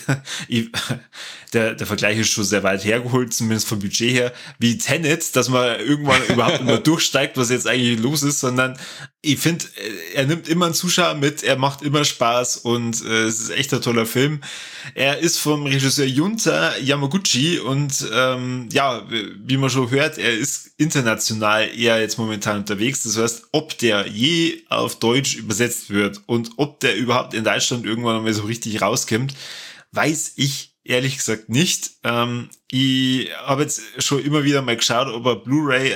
der Vergleich ist schon sehr weit hergeholt, zumindest vom Budget her, wie Tenet, dass man irgendwann überhaupt immer durchsteigt, was jetzt eigentlich los ist, sondern ich finde, er nimmt immer einen Zuschauer mit, er macht immer Spaß und es ist echt ein toller Film. Er ist vom Regisseur Junta Yamaguchi und wie man schon hört, er ist international eher jetzt momentan unterwegs. Das heißt, ob der je auf Deutsch übersetzt wird und ob der überhaupt in Deutschland irgendwann mal so richtig rauskommt, weiß ich ehrlich gesagt nicht. Ich habe jetzt schon immer wieder mal geschaut, ob er Blu-ray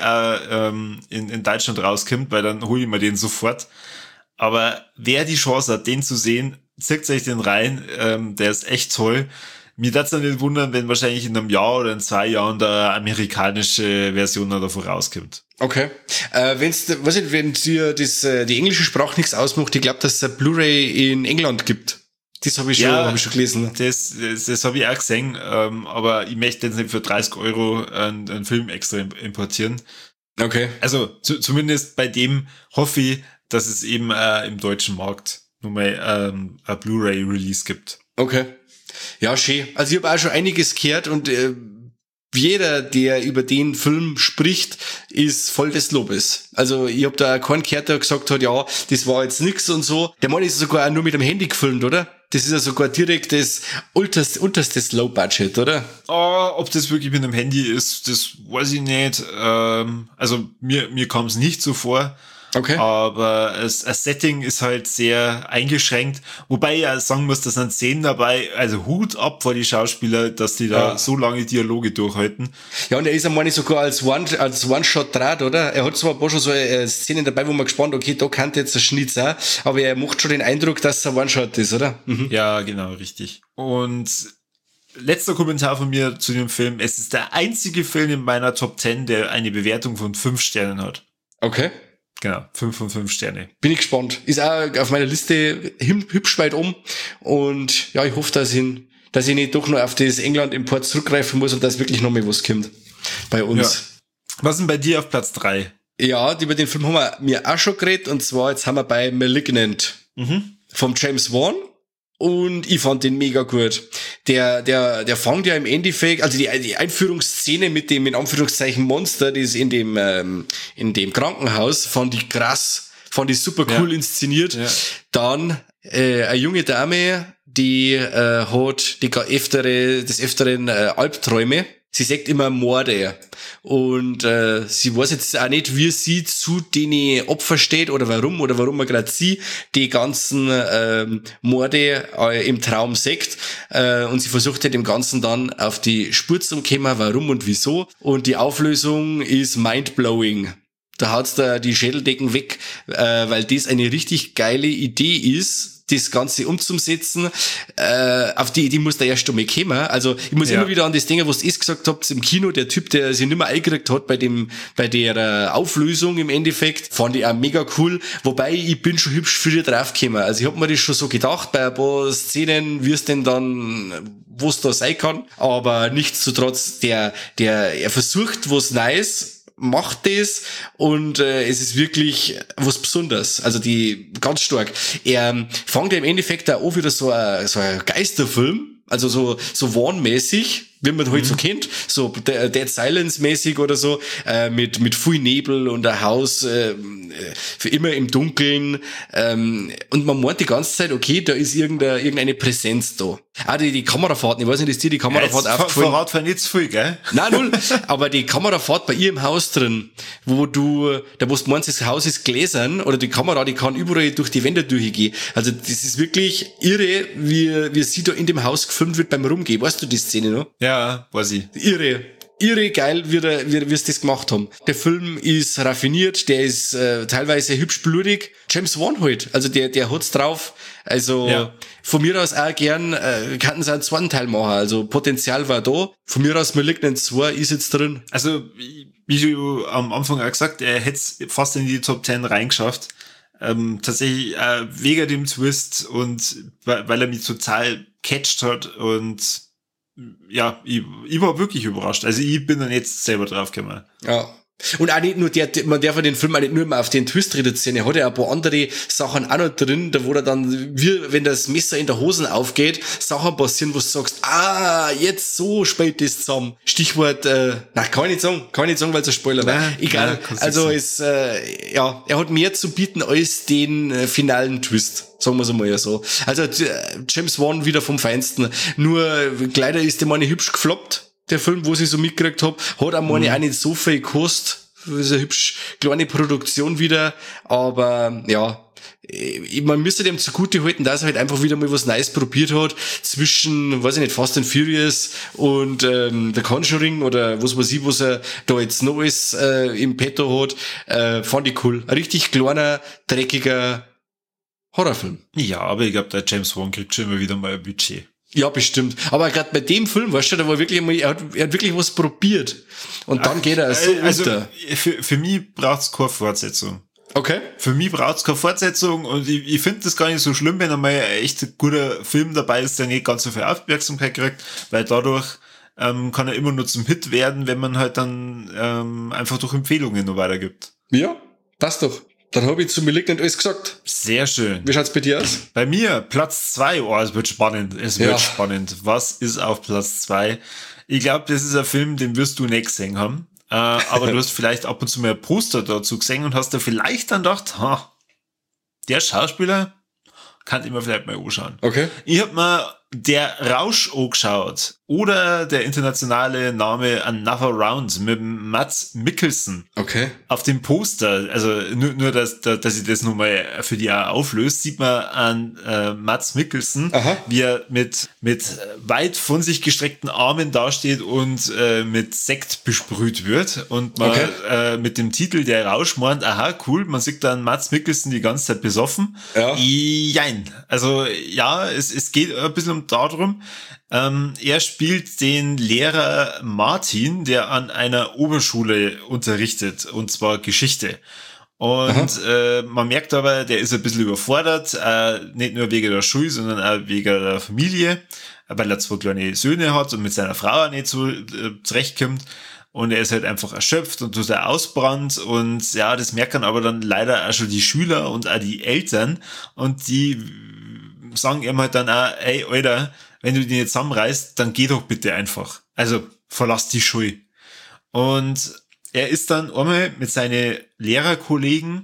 in Deutschland rauskommt, weil dann hole ich mir den sofort. Aber wer die Chance hat, den zu sehen, zieht euch den rein. Der ist echt toll. Mir darf es dann nicht wundern, wenn wahrscheinlich in einem Jahr oder in 2 Jahren da amerikanische Version davon rauskommt. Okay. Wenn dir die englische Sprache nichts ausmacht, ich glaube, dass es eine Blu-ray in England gibt. Das habe ich schon gelesen. Das habe ich auch gesehen, aber ich möchte jetzt nicht für 30 € einen Film extra importieren. Okay. Also zumindest bei dem hoffe ich, dass es eben im deutschen Markt nochmal ein Blu-ray-Release gibt. Okay. Ja, schön. Also ich habe auch schon einiges gehört und jeder, der über den Film spricht, ist voll des Lobes. Also ich habe da keinen gehört, der gesagt hat, ja, das war jetzt nix und so. Der Mann ist sogar auch nur mit dem Handy gefilmt, oder? Das ist ja sogar direkt das unterstes Low Budget, oder? Ob das wirklich mit dem Handy ist, das weiß ich nicht. Also mir kam es nicht so vor. Okay. Aber das Setting ist halt sehr eingeschränkt. Wobei ich ja sagen muss, da sind Szenen dabei, also Hut ab vor die Schauspieler, dass die da so lange Dialoge durchhalten. Ja, und er ist einmal sogar als One-Shot draht, oder? Er hat zwar ein paar schon so Szenen dabei, wo man gespannt, okay, da kann jetzt ein Schnitt sein, aber er macht schon den Eindruck, dass es ein One-Shot ist, oder? Mhm. Ja, genau, richtig. Und letzter Kommentar von mir zu dem Film. Es ist der einzige Film in meiner Top 10, der eine Bewertung von 5 Sternen hat. Okay. Genau, 5 von 5 Sterne. Bin ich gespannt. Ist auch auf meiner Liste hübsch weit und ja, ich hoffe, dass ich nicht doch noch auf das England-Import zurückgreifen muss und dass wirklich noch mal was kommt bei uns. Ja. Was ist denn bei dir auf Platz 3? Ja, über den Film haben wir mir auch schon geredet und zwar jetzt haben wir bei Malignant vom James Wan. Und ich fand den mega gut. Der fängt ja im Endeffekt, also die Einführungsszene mit dem, in Anführungszeichen, Monster, das in dem Krankenhaus, fand ich krass Fand ich super cool inszeniert. Ja. Dann eine junge Dame, die hat des Öfteren Albträume. Sie sagt immer Morde. Und sie weiß jetzt auch nicht, wie sie zu denen Opfer steht oder warum man gerade sie die ganzen Morde im Traum sagt. Und sie versucht halt dem Ganzen dann auf die Spur zu kommen, warum und wieso. Und die Auflösung ist mindblowing. Da hat's da die Schädeldecken weg, weil das eine richtig geile Idee ist, das Ganze umzusetzen. Auf die Idee muss der erst einmal kommen. Also ich muss immer wieder an das denken, was ihr gesagt habt im Kino, der Typ, der sich nicht mehr eingekriegt hat bei der Auflösung im Endeffekt, fand ich auch mega cool. Wobei, ich bin schon hübsch früher draufgekommen. Also ich hab mir das schon so gedacht, bei ein paar Szenen, wie es denn dann, wo es da sein kann. Aber nichtsdestotrotz, er versucht was Neues, macht das und es ist wirklich was Besonderes. Also die ganz stark. Er fängt ja im Endeffekt auch an wieder so ein Geisterfilm, also so Warn-mäßig, wie man halt so kennt, so Dead Silence-mäßig oder so, mit viel Nebel und ein Haus für immer im Dunkeln. Und man meint die ganze Zeit, okay, da ist irgendeine Präsenz da. Ah, die Kamerafahrten, ich weiß nicht, ist dir die Kamerafahrt aufgefallen? Verrat für nicht zu viel, gell? Nein, null. Aber die Kamerafahrt bei ihr im Haus drin, wo du meinst, das Haus ist gläsern, oder die Kamera, die kann überall durch die Wände durchgehen. Also das ist wirklich irre, wie sie da in dem Haus gefilmt wird beim Rumgehen. Weißt du die Szene noch? Ja, weiß ich. Irre geil, wie sie das gemacht haben. Der Film ist raffiniert, der ist teilweise hübsch blutig. James Wan halt, also der hat's drauf. Also von mir aus auch gern könnten sie einen zweiten Teil machen. Also Potenzial war da. Von mir aus Malignant 2 ist jetzt drin. Also wie du am Anfang auch gesagt, er hätte es fast in die Top 10 reingeschafft. Tatsächlich wegen dem Twist und weil er mich total catcht hat und ja, ich war wirklich überrascht. Also ich bin dann jetzt selber draufgekommen. Ja. Und auch nicht nur man darf den Film auch nicht nur immer auf den Twist reduzieren. Er hat ja ein paar andere Sachen auch noch drin, da wo er dann, wenn das Messer in der Hosen aufgeht, Sachen passieren, wo du sagst, jetzt so spielt das zusammen. Stichwort, kann ich nicht sagen, weil es ein Spoiler war. Egal. Also er hat mehr zu bieten als den finalen Twist. Sagen wir es mal ja so. Also James Wan wieder vom Feinsten. Nur leider ist der Mann hübsch gefloppt. Der Film, wo ich so mitgekriegt hab, hat auch meine auch nicht so viel gekostet. Das ist eine hübsch kleine Produktion wieder. Aber ja, man müsste dem zugute halten, dass er halt einfach wieder mal was Neues probiert hat. Zwischen, weiß ich nicht, Fast and Furious und The Conjuring oder was weiß ich, was er da jetzt noch alles im Petto hat. Fand ich cool. Ein richtig kleiner, dreckiger Horrorfilm. Ja, aber ich glaube, der James Wan kriegt schon immer wieder mal ein Budget. Ja, bestimmt. Aber gerade bei dem Film, weißt du, da war wirklich er hat wirklich was probiert. Und dann geht er so unter. Für mich braucht's keine Fortsetzung. Okay. Für mich braucht's keine Fortsetzung und ich finde das gar nicht so schlimm, wenn einmal ein echt guter Film dabei ist, der nicht ganz so viel Aufmerksamkeit kriegt, weil dadurch kann er immer nur zum Hit werden, wenn man halt dann einfach durch Empfehlungen noch weitergibt. Ja, passt doch. Dann habe ich zu Malignant alles gesagt. Sehr schön. Wie schaut's bei dir aus? Bei mir, Platz 2. Oh, es wird spannend. Wird spannend. Was ist auf Platz 2? Ich glaube, das ist ein Film, den wirst du nicht gesehen haben. Aber du hast vielleicht ab und zu mal ein Poster dazu gesehen und hast da vielleicht dann gedacht, der Schauspieler kann ich mir vielleicht mal anschauen. Okay. Ich hab mir Der Rausch angeschaut. Oder der internationale Name Another Round mit Mads Mikkelsen. Okay. Auf dem Poster, also nur dass ich das nochmal für die auch auflöst, sieht man an Mads Mikkelsen, wie er mit weit von sich gestreckten Armen dasteht und mit Sekt besprüht wird. Und man mit dem Titel Der Rausch meint, cool, man sieht dann Mads Mikkelsen die ganze Zeit besoffen. Ja. Jein. Also ja, es geht ein bisschen darum, er spielt den Lehrer Martin, der an einer Oberschule unterrichtet, und zwar Geschichte. Und man merkt aber, der ist ein bisschen überfordert, nicht nur wegen der Schule, sondern auch wegen der Familie, weil er 2 kleine Söhne hat und mit seiner Frau auch nicht so zurechtkommt. Und er ist halt einfach erschöpft und total ausbrannt. Und ja, das merken aber dann leider auch schon die Schüler und auch die Eltern. Und die sagen ihm halt dann auch, ey, Alter, wenn du den jetzt zusammenreißt, dann geh doch bitte einfach. Also, verlass die Schule. Und er ist dann einmal mit seinen Lehrerkollegen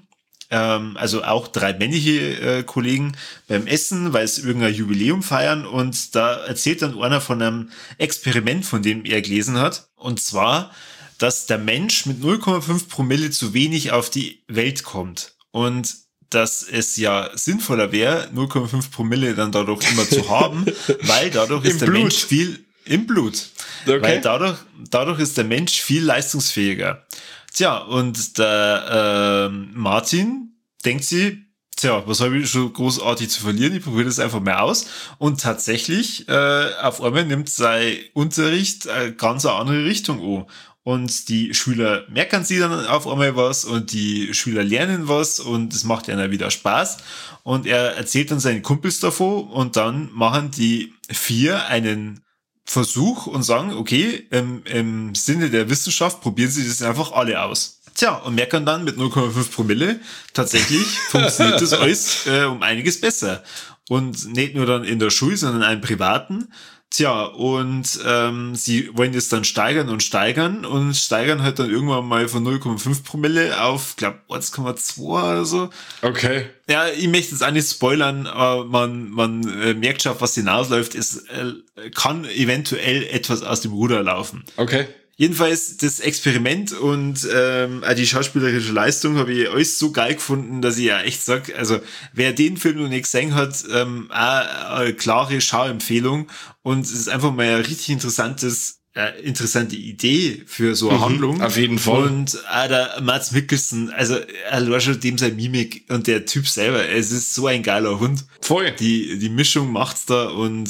also auch 3 männliche Kollegen beim Essen, weil es irgendein Jubiläum feiern, und da erzählt dann einer von einem Experiment, von dem er gelesen hat, und zwar, dass der Mensch mit 0,5 Promille zu wenig auf die Welt kommt und dass es ja sinnvoller wäre, 0,5 Promille dann dadurch immer zu haben, weil dadurch ist der Mensch viel im Blut. Okay. Weil dadurch ist der Mensch viel leistungsfähiger. Tja, und der Martin denkt sich, was habe ich schon großartig zu verlieren? Ich probiere das einfach mal aus. Und tatsächlich, auf einmal nimmt sein Unterricht eine ganz andere Richtung an. Und die Schüler merken sie dann auf einmal was und die Schüler lernen was und es macht ihnen wieder Spaß. Und er erzählt dann seinen Kumpels davon und dann machen die 4 einen Versuch und sagen, okay, im Sinne der Wissenschaft probieren sie das einfach alle aus. Tja, und merken dann mit 0,5 Promille, tatsächlich funktioniert das alles um einiges besser. Und nicht nur dann in der Schule, sondern in einem privaten. Tja, und sie wollen das dann steigern und steigern halt dann irgendwann mal von 0,5 Promille auf, glaube 1,2 oder so. Okay. Ja, ich möchte jetzt auch nicht spoilern, aber man merkt schon, auf was hinausläuft. Es kann eventuell etwas aus dem Ruder laufen. Okay. Jedenfalls das Experiment und die schauspielerische Leistung habe ich alles so geil gefunden, dass ich ja echt sag, also wer den Film noch nicht gesehen hat, auch eine klare Schauempfehlung, und es ist einfach mal ein richtig interessante Idee für so eine Handlung. Auf jeden Fall. Und der Mads Mikkelsen, also allein schon dem sein Mimik und der Typ selber, es ist so ein geiler Hund. Voll. Die Mischung macht's da, und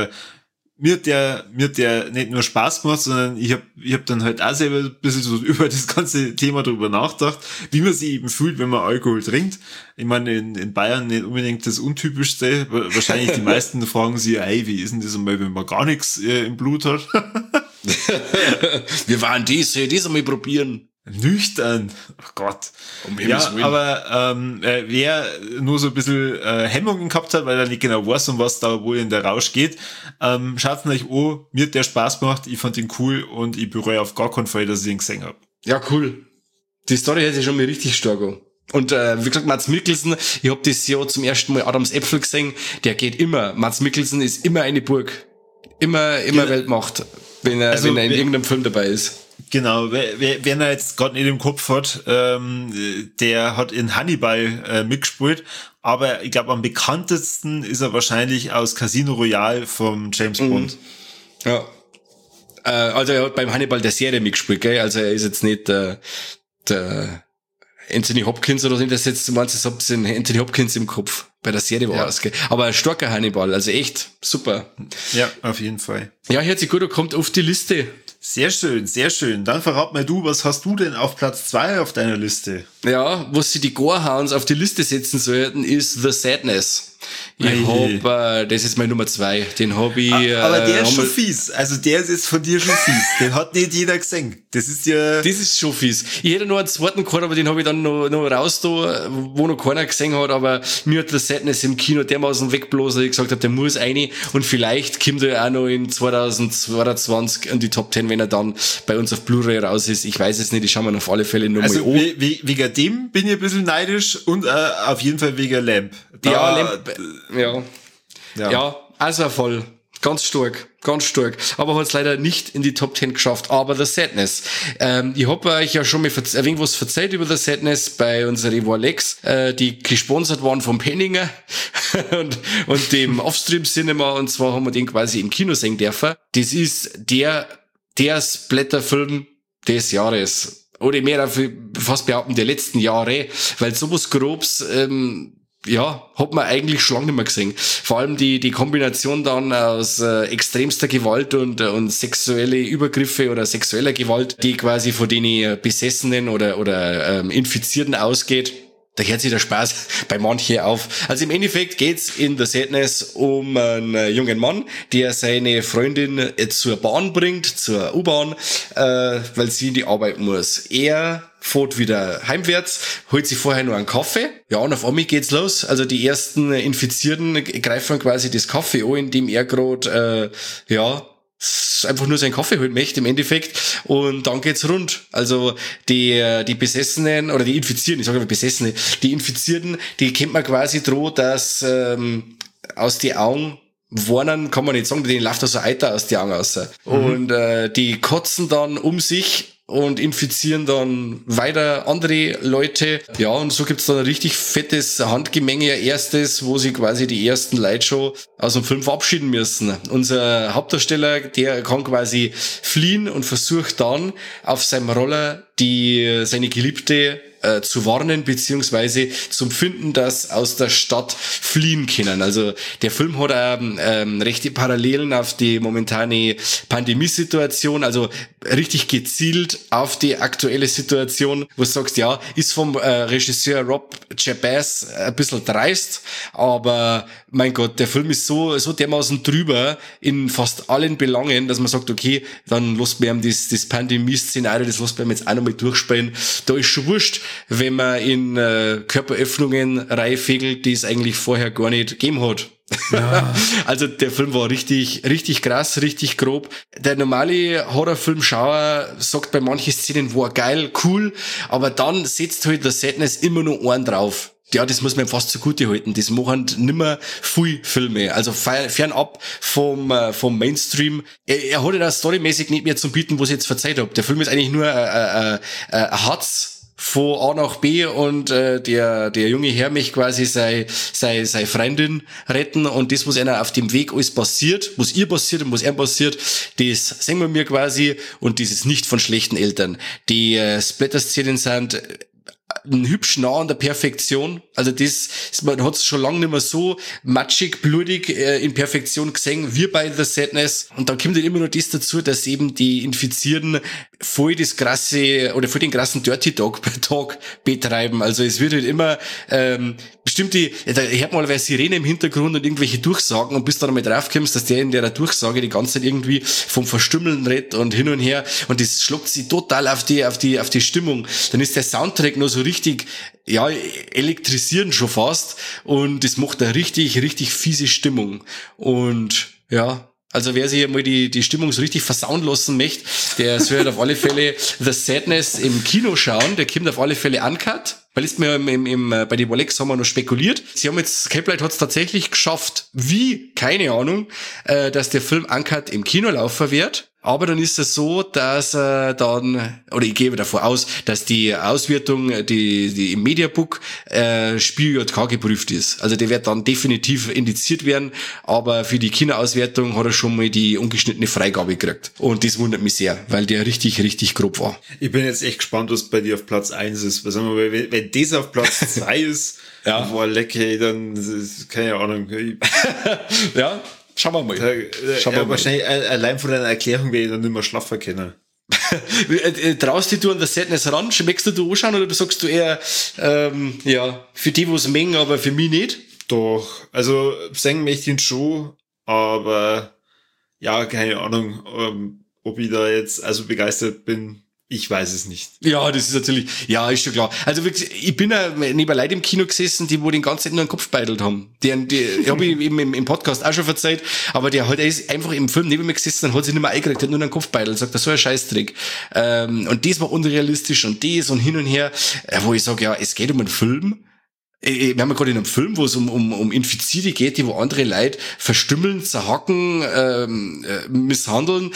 mir hat der nicht nur Spaß gemacht, sondern ich hab dann halt auch selber ein bisschen so über das ganze Thema drüber nachgedacht, wie man sich eben fühlt, wenn man Alkohol trinkt. Ich meine, in Bayern nicht unbedingt das Untypischste. Wahrscheinlich die meisten fragen sich, hey, wie ist denn das einmal, wenn man gar nichts im Blut hat? Wir waren das einmal probieren. Nüchtern. Oh Gott. Ja, aber wer nur so ein bisschen Hemmungen gehabt hat, weil er nicht genau weiß, um was da wohl in der Rausch geht, schaut's euch an. Mir hat der Spaß gemacht, ich fand ihn cool und ich bereue auf gar keinen Fall, dass ich ihn gesehen habe. Ja, cool. Die Story hätte ich schon mal richtig stark an. Und wie gesagt, Mads Mikkelsen, ich hab das Jahr zum ersten Mal Adams Äpfel gesehen, der geht immer. Mads Mikkelsen ist immer eine Burg. Immer Weltmacht, wenn er in irgendeinem Film dabei ist. Genau, wer er jetzt gerade nicht im Kopf hat, der hat in Hannibal mitgespielt, aber ich glaube am bekanntesten ist er wahrscheinlich aus Casino Royale vom James Bond. Ja. Also er hat beim Hannibal der Serie mitgespielt, gell? Also er ist jetzt nicht der Anthony Hopkins oder so, das jetzt meinst du, ich hab Anthony Hopkins im Kopf. Bei der Serie war das, gell? Aber ein starker Hannibal, also echt super. Ja, auf jeden Fall. Ja, hört sich gut, er kommt auf die Liste. Sehr schön, sehr schön. Dann verrat mal du, was hast du denn auf Platz 2 auf deiner Liste? Ja, was sie die Gorehounds auf die Liste setzen sollten, ist The Sadness. Das ist mein Nummer 2. Den hab ich. Aber der ist schon fies. Also der ist jetzt von dir schon fies. Den hat nicht jeder gesehen. Das ist ja. Das ist schon fies. Ich hätte noch einen zweiten gehabt, aber den habe ich dann noch raus da, wo noch keiner gesehen hat. Aber mir hat The Sadness im Kino dermaßen wegblasen, dass ich gesagt habe, der muss rein. Und vielleicht kommt er auch noch in 2022 in die Top 10, wenn er dann bei uns auf Blu-ray raus ist. Ich weiß es nicht. Ich schaue mir auf alle Fälle noch mal an. Wegen dem bin ich ein bisschen neidisch und auf jeden Fall wegen Lamp. Ja, also voll. Ganz stark. Aber hat es leider nicht in die Top 10 geschafft. Aber The Sadness. Ich hab euch ja schon mal irgendwas erzählt über The Sadness bei unserer Evo Lex, die gesponsert waren vom Penninger und dem Offstream Cinema. Und zwar haben wir den quasi im Kino sehen dürfen. Das ist der Splatter-Film des Jahres. Oder mehr fast behaupten, der letzten Jahre. Weil sowas Grobs, hat man eigentlich schon lange nicht mehr gesehen. Vor allem die Kombination dann aus extremster Gewalt und sexuelle Übergriffe oder sexueller Gewalt, die quasi von den Besessenen oder Infizierten ausgeht. Da hört sich der Spaß bei manchen auf. Also im Endeffekt geht's in The Sadness um einen jungen Mann, der seine Freundin zur Bahn bringt, zur U-Bahn, weil sie in die Arbeit muss. Er fährt wieder heimwärts, holt sich vorher nur einen Kaffee. Ja, und auf einmal geht's los. Also die ersten Infizierten greifen quasi das Kaffee an, indem er gerade, einfach nur seinen Kaffee holen möchte im Endeffekt und dann geht's rund. Also die Besessenen oder die Infizierten, ich sage immer Besessene, die Infizierten, die kennt man quasi droh, dass aus die Augen warnen, kann man nicht sagen, denen läuft da so Eiter aus die Augen raus. Und die kotzen dann um sich und infizieren dann weiter andere Leute. Ja, und so gibt's dann ein richtig fettes Handgemenge, erstes, wo sie quasi die ersten Leute schon aus dem Film verabschieden müssen. Unser Hauptdarsteller, der kann quasi fliehen und versucht dann auf seinem Roller seine Geliebte zu warnen, beziehungsweise zum Finden, dass aus der Stadt fliehen können. Also der Film hat rechte Parallelen auf die momentane Pandemiesituation, also richtig gezielt auf die aktuelle Situation, wo du sagst, ja, ist vom Regisseur Rob Chabas ein bisschen dreist, aber mein Gott, der Film ist so dermaßen drüber in fast allen Belangen, dass man sagt, okay, dann lässt man ihm das Pandemie-Szenario, das lässt man ihm jetzt auch nochmal durchspielen. Da ist schon wurscht, wenn man in Körperöffnungen reinfegelt, die es eigentlich vorher gar nicht gegeben hat. Ja. Also der Film war richtig, richtig krass, richtig grob. Der normale Horrorfilmschauer sagt bei manchen Szenen, war geil, cool, aber dann setzt halt der Sadness immer nur einen drauf. Ja, das muss man fast zugute halten. Das machen nimmer viel Filme. Also fernab vom Mainstream. Er hat ja storymäßig nicht mehr zum Bieten, was ich jetzt verzeiht habe. Der Film ist eigentlich nur ein Hatz von A nach B und der junge Herr möchte quasi seine Freundin retten und das, was einer auf dem Weg alles passiert, was ihr passiert und was ihm passiert, das sehen wir mir quasi und das ist nicht von schlechten Eltern. Die Splatter-Szenen sind hübsch nah an der Perfektion. Also man hat es schon lange nicht mehr so matschig, blutig in Perfektion gesehen wie bei The Sadness. Und dann kommt halt immer noch das dazu, dass eben die Infizierten voll den krassen Dirty Talk betreiben. Also es wird halt immer bestimmte, da hört mal eine Sirene im Hintergrund und irgendwelche Durchsagen und bis dann einmal draufkommst, dass der in der Durchsage die ganze Zeit irgendwie vom Verstümmeln redet und hin und her und das schluckt sie total auf die Stimmung. Dann ist der Soundtrack nur so richtig, ja, elektrisierend schon fast und das macht eine richtig, richtig fiese Stimmung. Und ja, also wer sich einmal die Stimmung so richtig versauen lassen möchte, der soll halt auf alle Fälle The Sadness im Kino schauen. Der kommt auf alle Fälle uncut. Weil ist mir bei den Bolex haben wir noch spekuliert. Sie haben jetzt, Caplight hat es tatsächlich geschafft, keine Ahnung, dass der Film uncut im Kino laufen wird. Aber dann ist es so, dass ich gehe davon aus, dass die Auswertung, die im Mediabook Spiel JK geprüft ist. Also der wird dann definitiv indiziert werden, aber für die Kinoauswertung hat er schon mal die ungeschnittene Freigabe gekriegt. Und das wundert mich sehr, weil der richtig, richtig grob war. Ich bin jetzt echt gespannt, was bei dir auf Platz 1 ist. Was sagen wir, wenn das auf Platz 2 ist, ja. Boah, lecker, dann, keine Ahnung. Ja. Schauen wir mal. Wahrscheinlich allein von deiner Erklärung werde ich dann nicht mehr schlafen können. Traust du an der Sadness ran? Schmeckst du anschauen oder sagst du eher, für die, wo es mengen, aber für mich nicht? Doch, also singen möchte ich ihn schon, aber ja, keine Ahnung, ob ich da jetzt also begeistert bin. Ich weiß es nicht. Ja, das ist natürlich, ja, ist schon klar. Also wirklich, ich bin ja neben Leuten im Kino gesessen, die wo den ganzen Zeit nur einen Kopf beidelt haben. Die habe ich eben im Podcast auch schon verzeiht, aber der ist einfach im Film neben mir gesessen und hat sich nicht mehr eingekriegt, der hat nur einen Kopf beidelt, sagt, das ist so ein Scheißtrick. Und das war unrealistisch und das und hin und her, wo ich sage, ja, es geht um einen Film. Wir haben ja gerade in einem Film, wo es um Infizierte geht, die wo andere Leute verstümmeln, zerhacken, misshandeln,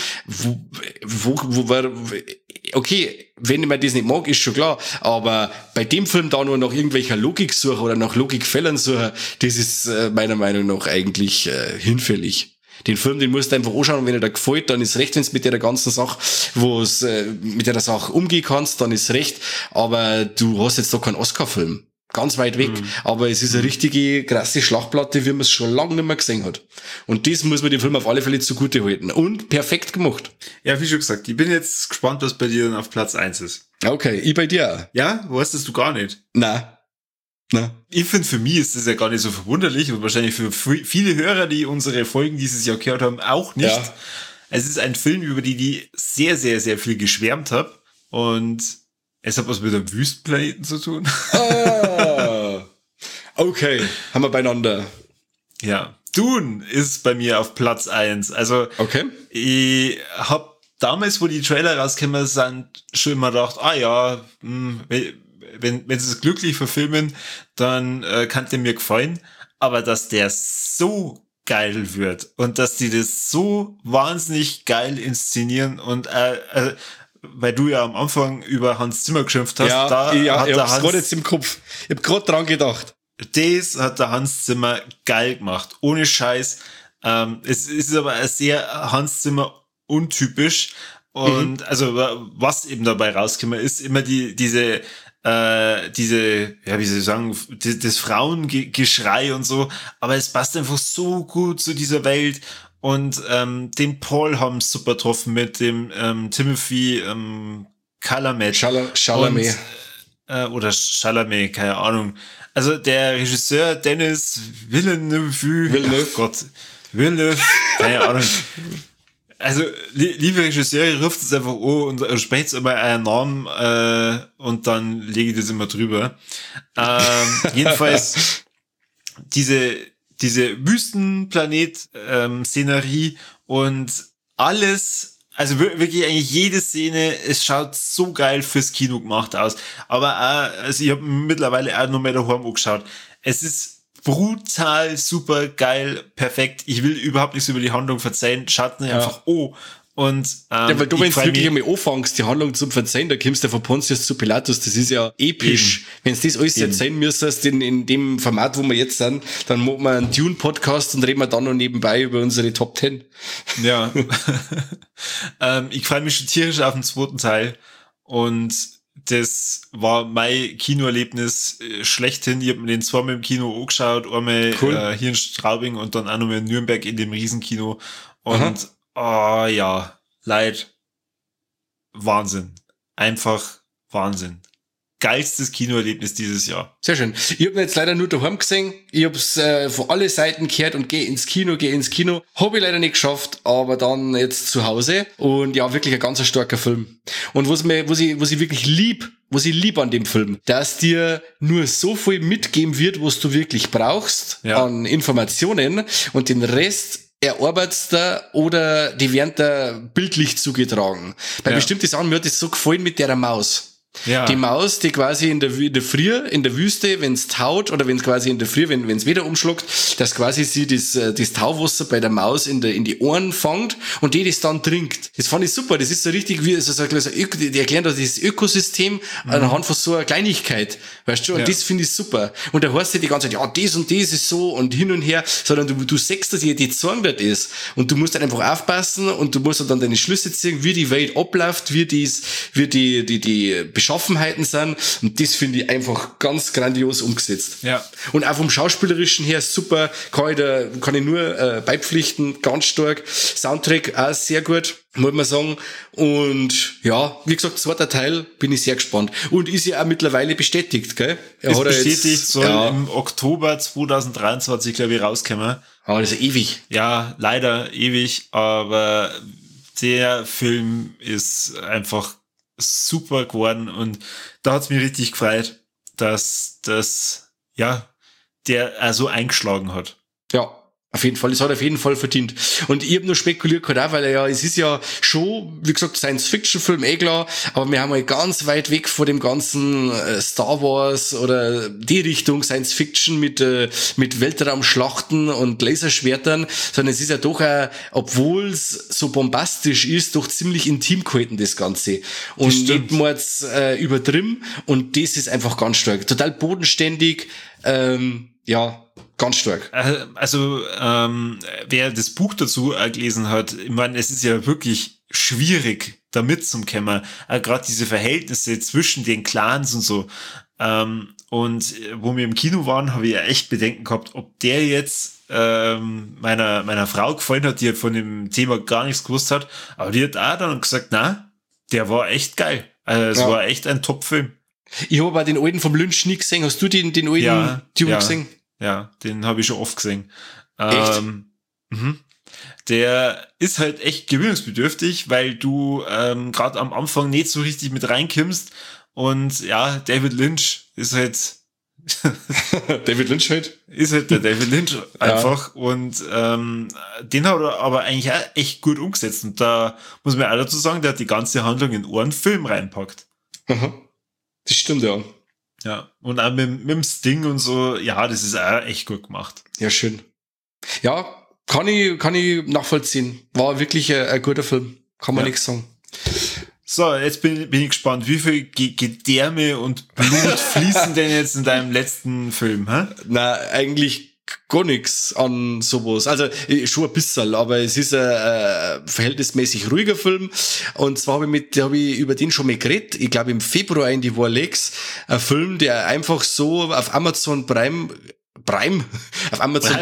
okay, wenn man das nicht mag, ist schon klar, aber bei dem Film da nur nach irgendwelcher Logik suchen oder nach Logikfällen suchen, das ist meiner Meinung nach eigentlich hinfällig. Den Film, den musst du einfach anschauen und wenn er dir gefällt, dann ist recht, wenn du mit der ganzen Sache, mit der Sache umgehen kannst, dann ist recht, aber du hast jetzt doch keinen Oscar-Film. Ganz weit weg, aber es ist eine richtige krasse Schlachtplatte, wie man es schon lange nicht mehr gesehen hat. Und das muss man dem Film auf alle Fälle zugute halten. Und perfekt gemacht. Ja, wie schon gesagt, ich bin jetzt gespannt, was bei dir dann auf Platz 1 ist. Okay, ich bei dir auch. Ja, wusstest du gar nicht? Na. Ich finde, für mich ist das ja gar nicht so verwunderlich und wahrscheinlich für viele Hörer, die unsere Folgen dieses Jahr gehört haben, auch nicht. Ja. Es ist ein Film, über die sehr, sehr, sehr viel geschwärmt habe und es hat was mit einem Wüstenplaneten zu tun. Ah, okay, haben wir beieinander. Ja, Dune ist bei mir auf Platz 1. Also, Okay. ich hab damals, wo die Trailer rausgekommen sind, schon immer gedacht, wenn sie es glücklich verfilmen, dann kann der mir gefallen. Aber dass der so geil wird und dass die das so wahnsinnig geil inszenieren und weil du ja am Anfang über Hans Zimmer geschimpft hast, Ja, hat ich der hab's gerade jetzt im Kopf. Ich hab gerade dran gedacht. das hat der Hans Zimmer geil gemacht. Ohne Scheiß. Es ist aber ein sehr Hans Zimmer untypisch. Und also was eben dabei rauskommt, ist immer diese, ja, wie soll ich sagen, das Frauengeschrei und so. Aber es passt einfach so gut zu dieser Welt. Und den Paul haben sie super getroffen mit dem Timothy Chalamet. Chalamet. Oder Chalamet, keine Ahnung. Also der Regisseur Dennis Villeneuve. Oh Gott, Villeneuve, keine Ahnung. Also, liebe Regisseure, ruft es einfach an und sprecht immer einen Namen und dann lege ich das immer drüber. Jedenfalls diese Wüstenplanet-Szenerie und alles, also wirklich eigentlich jede Szene, es schaut so geil fürs Kino gemacht aus. Aber auch, also ich habe mittlerweile auch noch mehr daheim angeschaut. Es ist brutal, super geil, perfekt. Ich will überhaupt nichts über die Handlung verzeihen. Schaut nicht einfach Und, ja, weil du, wenn du wirklich einmal anfängst, die Handlung zum Verzeihen, da kommst du von Pontius zu Pilatus, das ist ja episch. Wenn du das alles erzählen müsstest in dem Format, wo wir jetzt sind, dann machen wir einen Dune-Podcast und reden wir dann noch nebenbei über unsere Top 10. Ja. Ich freue mich schon tierisch auf den zweiten Teil und das war mein Kinoerlebnis schlechthin. Ich habe mir den zweimal im Kino angeschaut, einmal hier in Straubing und dann auch nochmal in Nürnberg in dem Riesenkino. Und ja, leid. Wahnsinn. Einfach Wahnsinn. Geilstes Kinoerlebnis dieses Jahr. Sehr schön. Ich habe ihn jetzt leider nur daheim gesehen. Ich habe es von alle Seiten gehört und gehe ins Kino. Habe ich leider nicht geschafft, aber dann jetzt zu Hause. Und ja, wirklich ein ganz starker Film. Und was ich wirklich lieb an dem Film, dass dir nur so viel mitgeben wird, was du wirklich brauchst an Informationen und den Rest erarbeitest da oder die werden da bildlich zugetragen. Bei bestimmten Sachen, mir hat das so gefallen mit der Maus. Ja. Die Maus, die quasi in der Früh, in der Wüste, wenn es taut, oder wenn es quasi in der Früh, wenn es wieder umschluckt, dass quasi sie das Tauwasser bei der Maus in die Ohren fängt und die das dann trinkt. Das fand ich super. Das ist so richtig wie, die erklären da das Ökosystem anhand von so einer Kleinigkeit. Weißt du? Und das finde ich super. Und da heißt ja die ganze Zeit, ja, das und das ist so und hin und her, sondern du sagst, dass die Zorn dort ist. Und du musst dann einfach aufpassen und du musst dann deine Schlüsse ziehen, wie die Welt abläuft, wie die Beschaffenheiten sind, und das finde ich einfach ganz grandios umgesetzt. Ja. Und auch vom Schauspielerischen her super, kann ich nur beipflichten, ganz stark. Soundtrack auch sehr gut, muss man sagen. Und ja, wie gesagt, zweiter Teil, bin ich sehr gespannt. Und ist ja auch mittlerweile bestätigt, gell? Ist bestätigt, soll im Oktober 2023, glaube ich, rauskommen. Aber das ist ewig. Ja, leider ewig, aber der Film ist einfach super geworden und da hat's mich richtig gefreut, dass das, ja, der so eingeschlagen hat. Ja, auf jeden Fall. Es hat auf jeden Fall verdient. Und ich habe nur spekuliert gehabt, auch, weil es ist ja schon, wie gesagt, Science-Fiction-Film, klar, aber wir haben mal ganz weit weg von dem ganzen Star Wars oder die Richtung Science-Fiction mit Weltraumschlachten und Laserschwertern, sondern es ist ja doch auch, obwohl es so bombastisch ist, doch ziemlich intim gehalten, das Ganze. Und nicht mal übertrieben, und das ist einfach ganz stark. Total bodenständig, ja, ganz stark. Also, wer das Buch dazu gelesen hat, ich meine, es ist ja wirklich schwierig, da mitzukommen. Gerade diese Verhältnisse zwischen den Clans und so. Und wo wir im Kino waren, habe ich ja echt Bedenken gehabt, ob der jetzt meiner Frau gefallen hat, die halt von dem Thema gar nichts gewusst hat. Aber die hat auch dann gesagt, na, der war echt geil. Also es war echt ein Top-Film. Ich habe aber den alten vom Lynch nie gesehen. Hast du den alten Dune gesehen? Ja, den habe ich schon oft gesehen. Echt? Der ist halt echt gewöhnungsbedürftig, weil du gerade am Anfang nicht so richtig mit reinkommst. Und ja, David Lynch ist halt David Lynch halt. Ist halt der David Lynch einfach. Ja. Und den hat er aber eigentlich auch echt gut umgesetzt. Und da muss man auch dazu sagen, der hat die ganze Handlung in einen Film reinpackt. Aha. Das stimmt, ja. Ja, und auch mit dem Sting und so, ja, das ist auch echt gut gemacht. Ja, schön. Ja, kann ich nachvollziehen. War wirklich ein guter Film. Kann man nichts sagen. So, jetzt bin ich gespannt, wie viel Gedärme und Blut fließen denn jetzt in deinem letzten Film, hä? Na, eigentlich gar nichts an sowas. Also schon ein bisschen, aber es ist ein verhältnismäßig ruhiger Film. Und zwar habe ich über den schon mal geredet. Ich glaube im Februar in die Warlegs. Ein Film, der einfach so auf Amazon Prime auf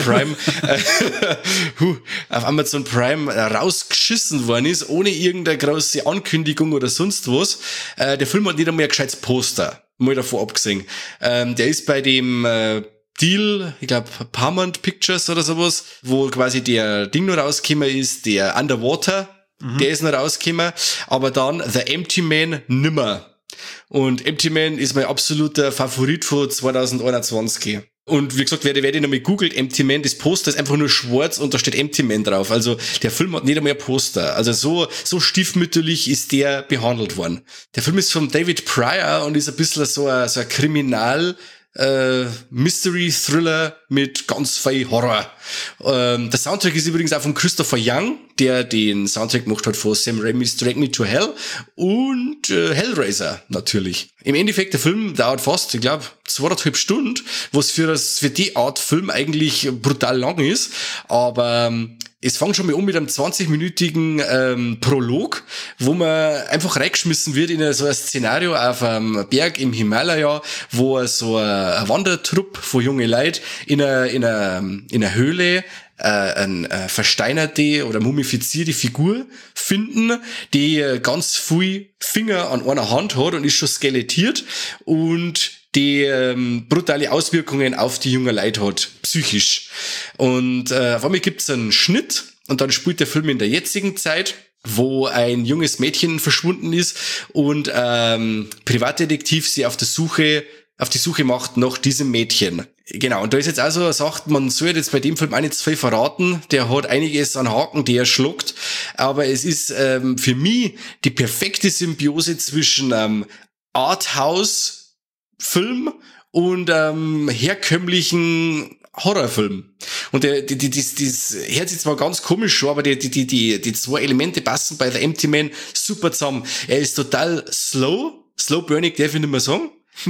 Amazon Prime rausgeschissen worden ist, ohne irgendeine große Ankündigung oder sonst was. Der Film hat nicht einmal ein gescheites Poster, mal davor abgesehen. Der ist bei dem Deal, ich glaube Paramount Pictures oder sowas, wo quasi der Ding noch rausgekommen ist, der Underwater, der ist noch rausgekommen, aber dann The Empty Man nimmer. Und Empty Man ist mein absoluter Favorit von 2021. Und wie gesagt, wer den nochmal googelt, Empty Man, das Poster ist einfach nur schwarz und da steht Empty Man drauf. Also der Film hat nicht einmal ein Poster. Also so stiefmütterlich ist der behandelt worden. Der Film ist von David Pryor und ist ein bisschen so ein Kriminal Mystery-Thriller mit ganz viel Horror. Der Soundtrack ist übrigens auch von Christopher Young, der den Soundtrack gemacht hat von Sam Raimi's Drag Me to Hell und Hellraiser natürlich. Im Endeffekt, der Film dauert fast, ich glaube, 2,5 Stunden, was für die Art Film eigentlich brutal lang ist, aber es fängt schon mal mit einem 20-minütigen Prolog, wo man einfach reingeschmissen wird in so ein Szenario auf einem Berg im Himalaya, wo so ein Wandertrupp von jungen Leuten in einer Höhle eine versteinerte oder mumifizierte Figur finden, die ganz viel Finger an einer Hand hat und ist schon skelettiert und die brutale Auswirkungen auf die jungen Leute hat, psychisch. Und auf einmal gibt's einen Schnitt und dann spielt der Film in der jetzigen Zeit, wo ein junges Mädchen verschwunden ist und Privatdetektiv sie auf die Suche macht nach diesem Mädchen. Genau, und da ist jetzt also sagt, man soll jetzt bei dem Film auch nicht zu viel verraten, der hat einiges an Haken, die er schluckt, aber es ist für mich die perfekte Symbiose zwischen Arthouse-Film und herkömmlichen Horrorfilm. Und das hört sich zwar ganz komisch schon, aber die zwei Elemente passen bei The Empty Man super zusammen. Er ist total slow burning, darf ich nicht mehr sagen.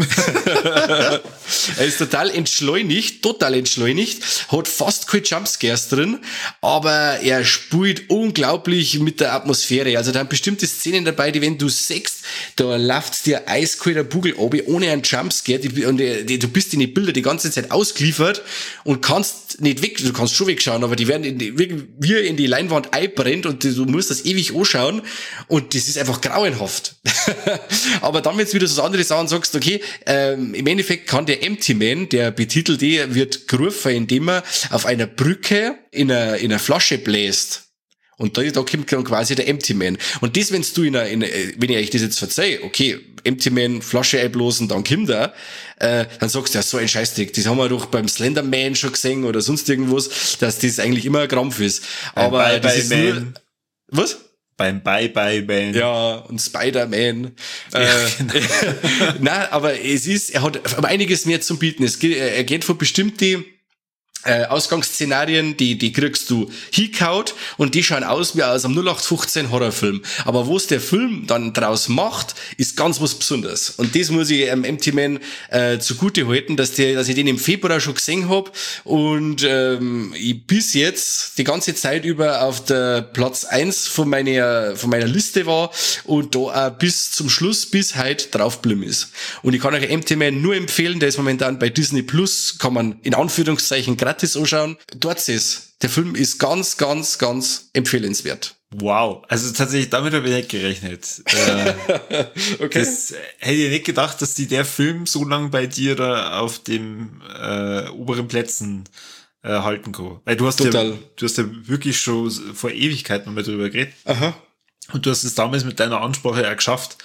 Er ist total entschleunigt, hat fast keine Jumpscares drin, aber er spielt unglaublich mit der Atmosphäre. Also da haben bestimmte Szenen dabei, die wenn du siehst, da läuft dir eiskalter Bugel runter, ohne einen Jumpscare, du bist in die Bilder die ganze Zeit ausgeliefert und kannst nicht weg, du kannst schon wegschauen, aber die werden wie in die Leinwand einbrennt und du musst das ewig anschauen und das ist einfach grauenhaft. Aber dann, wenn du wieder so andere Sachen sagst, okay, im Endeffekt kann der Empty Man, der betitelte, wird gerufen, indem er auf einer Brücke in einer Flasche bläst. Und da kommt dann quasi der Empty Man. Und das, wenn ich euch das jetzt verzeihe, okay, Empty Man, Flasche einblasen, dann kommt er, dann sagst du, ja, so ein Scheißdreck, das haben wir doch beim Slenderman schon gesehen oder sonst irgendwas, dass das eigentlich immer ein Krampf ist. Aber das ist nur, was? Beim Bye-Bye-Man. Ja, und Spider-Man. Ja, genau. Nein, aber er hat einiges mehr zum Bieten. Er geht von bestimmten Ausgangsszenarien, die kriegst du hingehaut und die schauen aus wie aus einem 0815 Horrorfilm. Aber was der Film dann draus macht, ist ganz was Besonderes. Und das muss ich Empty Man zugute halten, dass ich den im Februar schon gesehen habe und ich bis jetzt die ganze Zeit über auf der Platz 1 von meiner Liste war und da auch bis zum Schluss, bis heute draufgeblieben ist. Und ich kann euch Empty Man nur empfehlen, der ist momentan bei Disney Plus, kann man in Anführungszeichen gratis anschauen. Dort ist der Film ist ganz, ganz, ganz empfehlenswert. Wow, also tatsächlich, damit habe ich nicht gerechnet. Okay. Das hätte ich nicht gedacht, dass der Film so lang bei dir da auf dem oberen Plätzen halten kann. Weil du hast ja wirklich schon vor Ewigkeiten mal drüber geredet. Aha. Und du hast es damals mit deiner Ansprache auch geschafft,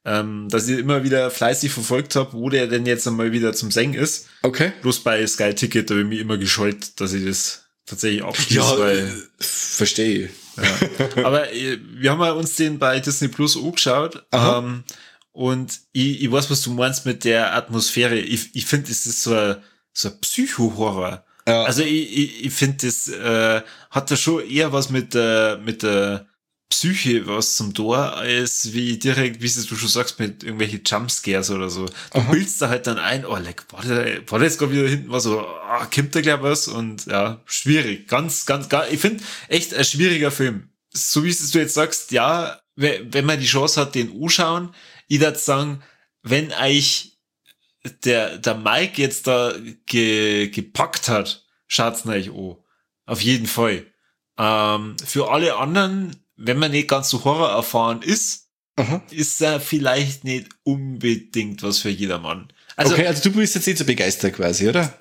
dass ich immer wieder fleißig verfolgt habe, wo der denn jetzt einmal wieder zum Singen ist. Okay. Bloß bei Sky Ticket habe ich mich immer gescheut, dass ich das tatsächlich abschließe. Weil verstehe. Ja. Aber wir haben ja uns den bei Disney Plus angeschaut. Und ich weiß, was du meinst mit der Atmosphäre. Ich finde, es ist so ein Psycho-Horror. Ja. Also ich finde, das hat da schon eher was mit der Psyche was zum Tor, als wie direkt, wie du schon sagst, mit irgendwelche Jumpscares oder so. Du bildest da halt dann ein, oh, leck, war da jetzt gerade wieder hinten was so, kommt da gleich was? Und ja, schwierig. Ich finde, echt ein schwieriger Film. So wie es du jetzt sagst, ja, wenn man die Chance hat, den anschauen, ich würde sagen, wenn euch der Mike jetzt da gepackt hat, schaut's euch an. Auf jeden Fall. Für alle anderen, wenn man nicht ganz so Horror erfahren ist, ist er vielleicht nicht unbedingt was für jedermann. Also, okay, also du bist jetzt nicht so begeistert quasi, oder?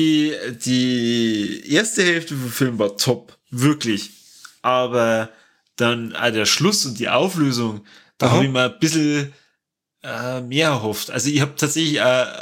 Die erste Hälfte vom Film war top. Wirklich. Aber dann der Schluss und die Auflösung, da habe ich mal ein bisschen mehr erhofft. Also ich habe tatsächlich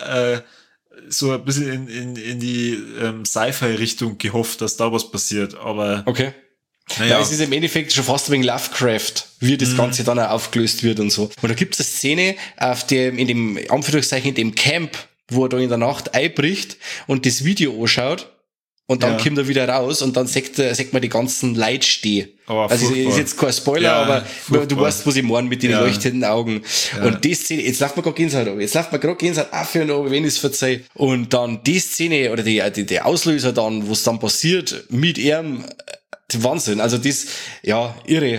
so ein bisschen in die Sci-Fi-Richtung gehofft, dass da was passiert, aber okay. Naja. Ja, es ist im Endeffekt schon fast wegen Lovecraft, wie das Ganze dann auch aufgelöst wird und so. Und da gibt es eine Szene in dem Anführungszeichen, in dem Camp, wo er da in der Nacht einbricht und das Video anschaut. Und dann kommt er wieder raus und dann sagt man die ganzen Leute stehen. Oh, also ist jetzt kein Spoiler, aber du weißt, was ich meine mit den leuchtenden Augen. Ja. Und die Szene, jetzt läuft mir gerade Gänsehaut ab. Jetzt läuft mir gerade Gänsehaut auf und ab, wenn ich es verzeih. Und dann die Szene, oder die Auslöser dann, was dann passiert, mit ihm, Wahnsinn. Also das, ja, irre.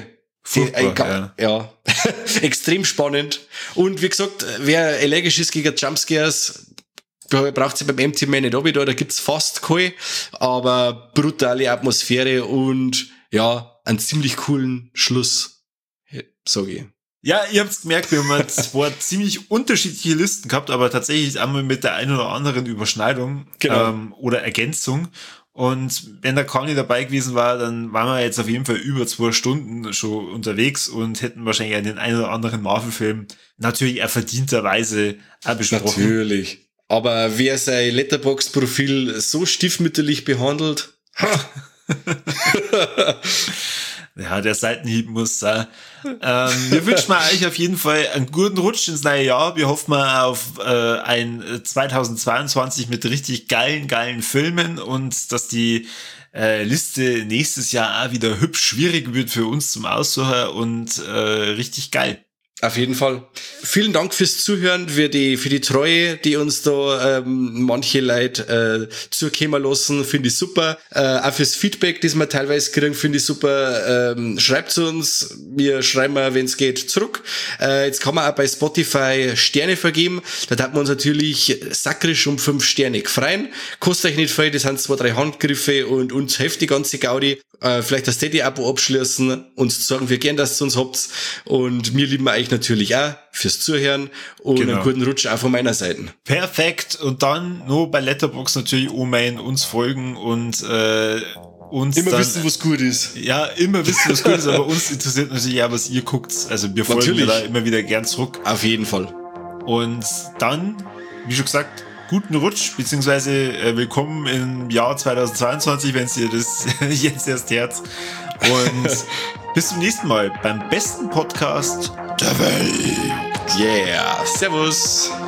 Ja. Extrem spannend. Und wie gesagt, wer allergisch ist gegen Jumpscares, braucht sie beim Empty Man nicht runter, da gibt's fast keine, aber brutale Atmosphäre und ja, einen ziemlich coolen Schluss, sag ich. Ja, ihr habt's gemerkt, wir haben zwar ziemlich unterschiedliche Listen gehabt, aber tatsächlich einmal mit der einen oder anderen Überschneidung oder Ergänzung. Und wenn der Conny dabei gewesen war, dann waren wir jetzt auf jeden Fall über 2 Stunden schon unterwegs und hätten wahrscheinlich den einen oder anderen Marvel-Film natürlich verdienterweise auch besprochen. Natürlich. Aber wer sein Letterboxd-Profil so stiefmütterlich behandelt, ja, der Seitenhieb muss sein. Wir wünschen euch auf jeden Fall einen guten Rutsch ins neue Jahr. Wir hoffen mal auf ein 2022 mit richtig geilen Filmen und dass die Liste nächstes Jahr auch wieder hübsch schwierig wird für uns zum Aussuchen und richtig geil. Auf jeden Fall. Vielen Dank fürs Zuhören, für die Treue, die uns da manche Leute zukommen lassen, finde ich super. Auch fürs Feedback, das wir teilweise kriegen, finde ich super. Schreibt zu uns, wir schreiben mal, wenn es geht, zurück. Jetzt kann man auch bei Spotify Sterne vergeben. Da hat man uns natürlich sakrisch um 5 Sterne gefreien. Kostet euch nicht viel, das sind 2, 3 Handgriffe und uns hilft die ganze Gaudi. Vielleicht das Steady-Abo abschließen, uns sagen wir gern, dass ihr uns habt. Und wir lieben euch natürlich auch fürs Zuhören und einen guten Rutsch auch von meiner Seite. Perfekt. Und dann nur bei Letterboxd natürlich uns folgen und uns immer dann, wissen, was gut ist. Ja, immer wissen, was gut ist, aber uns interessiert natürlich auch, was ihr guckt. Also wir folgen da immer wieder gern zurück. Auf jeden Fall. Und dann, wie schon gesagt, guten Rutsch, beziehungsweise willkommen im Jahr 2022, wenn ihr das jetzt erst hört. Und bis zum nächsten Mal beim besten Podcast der Welt. Yeah, servus.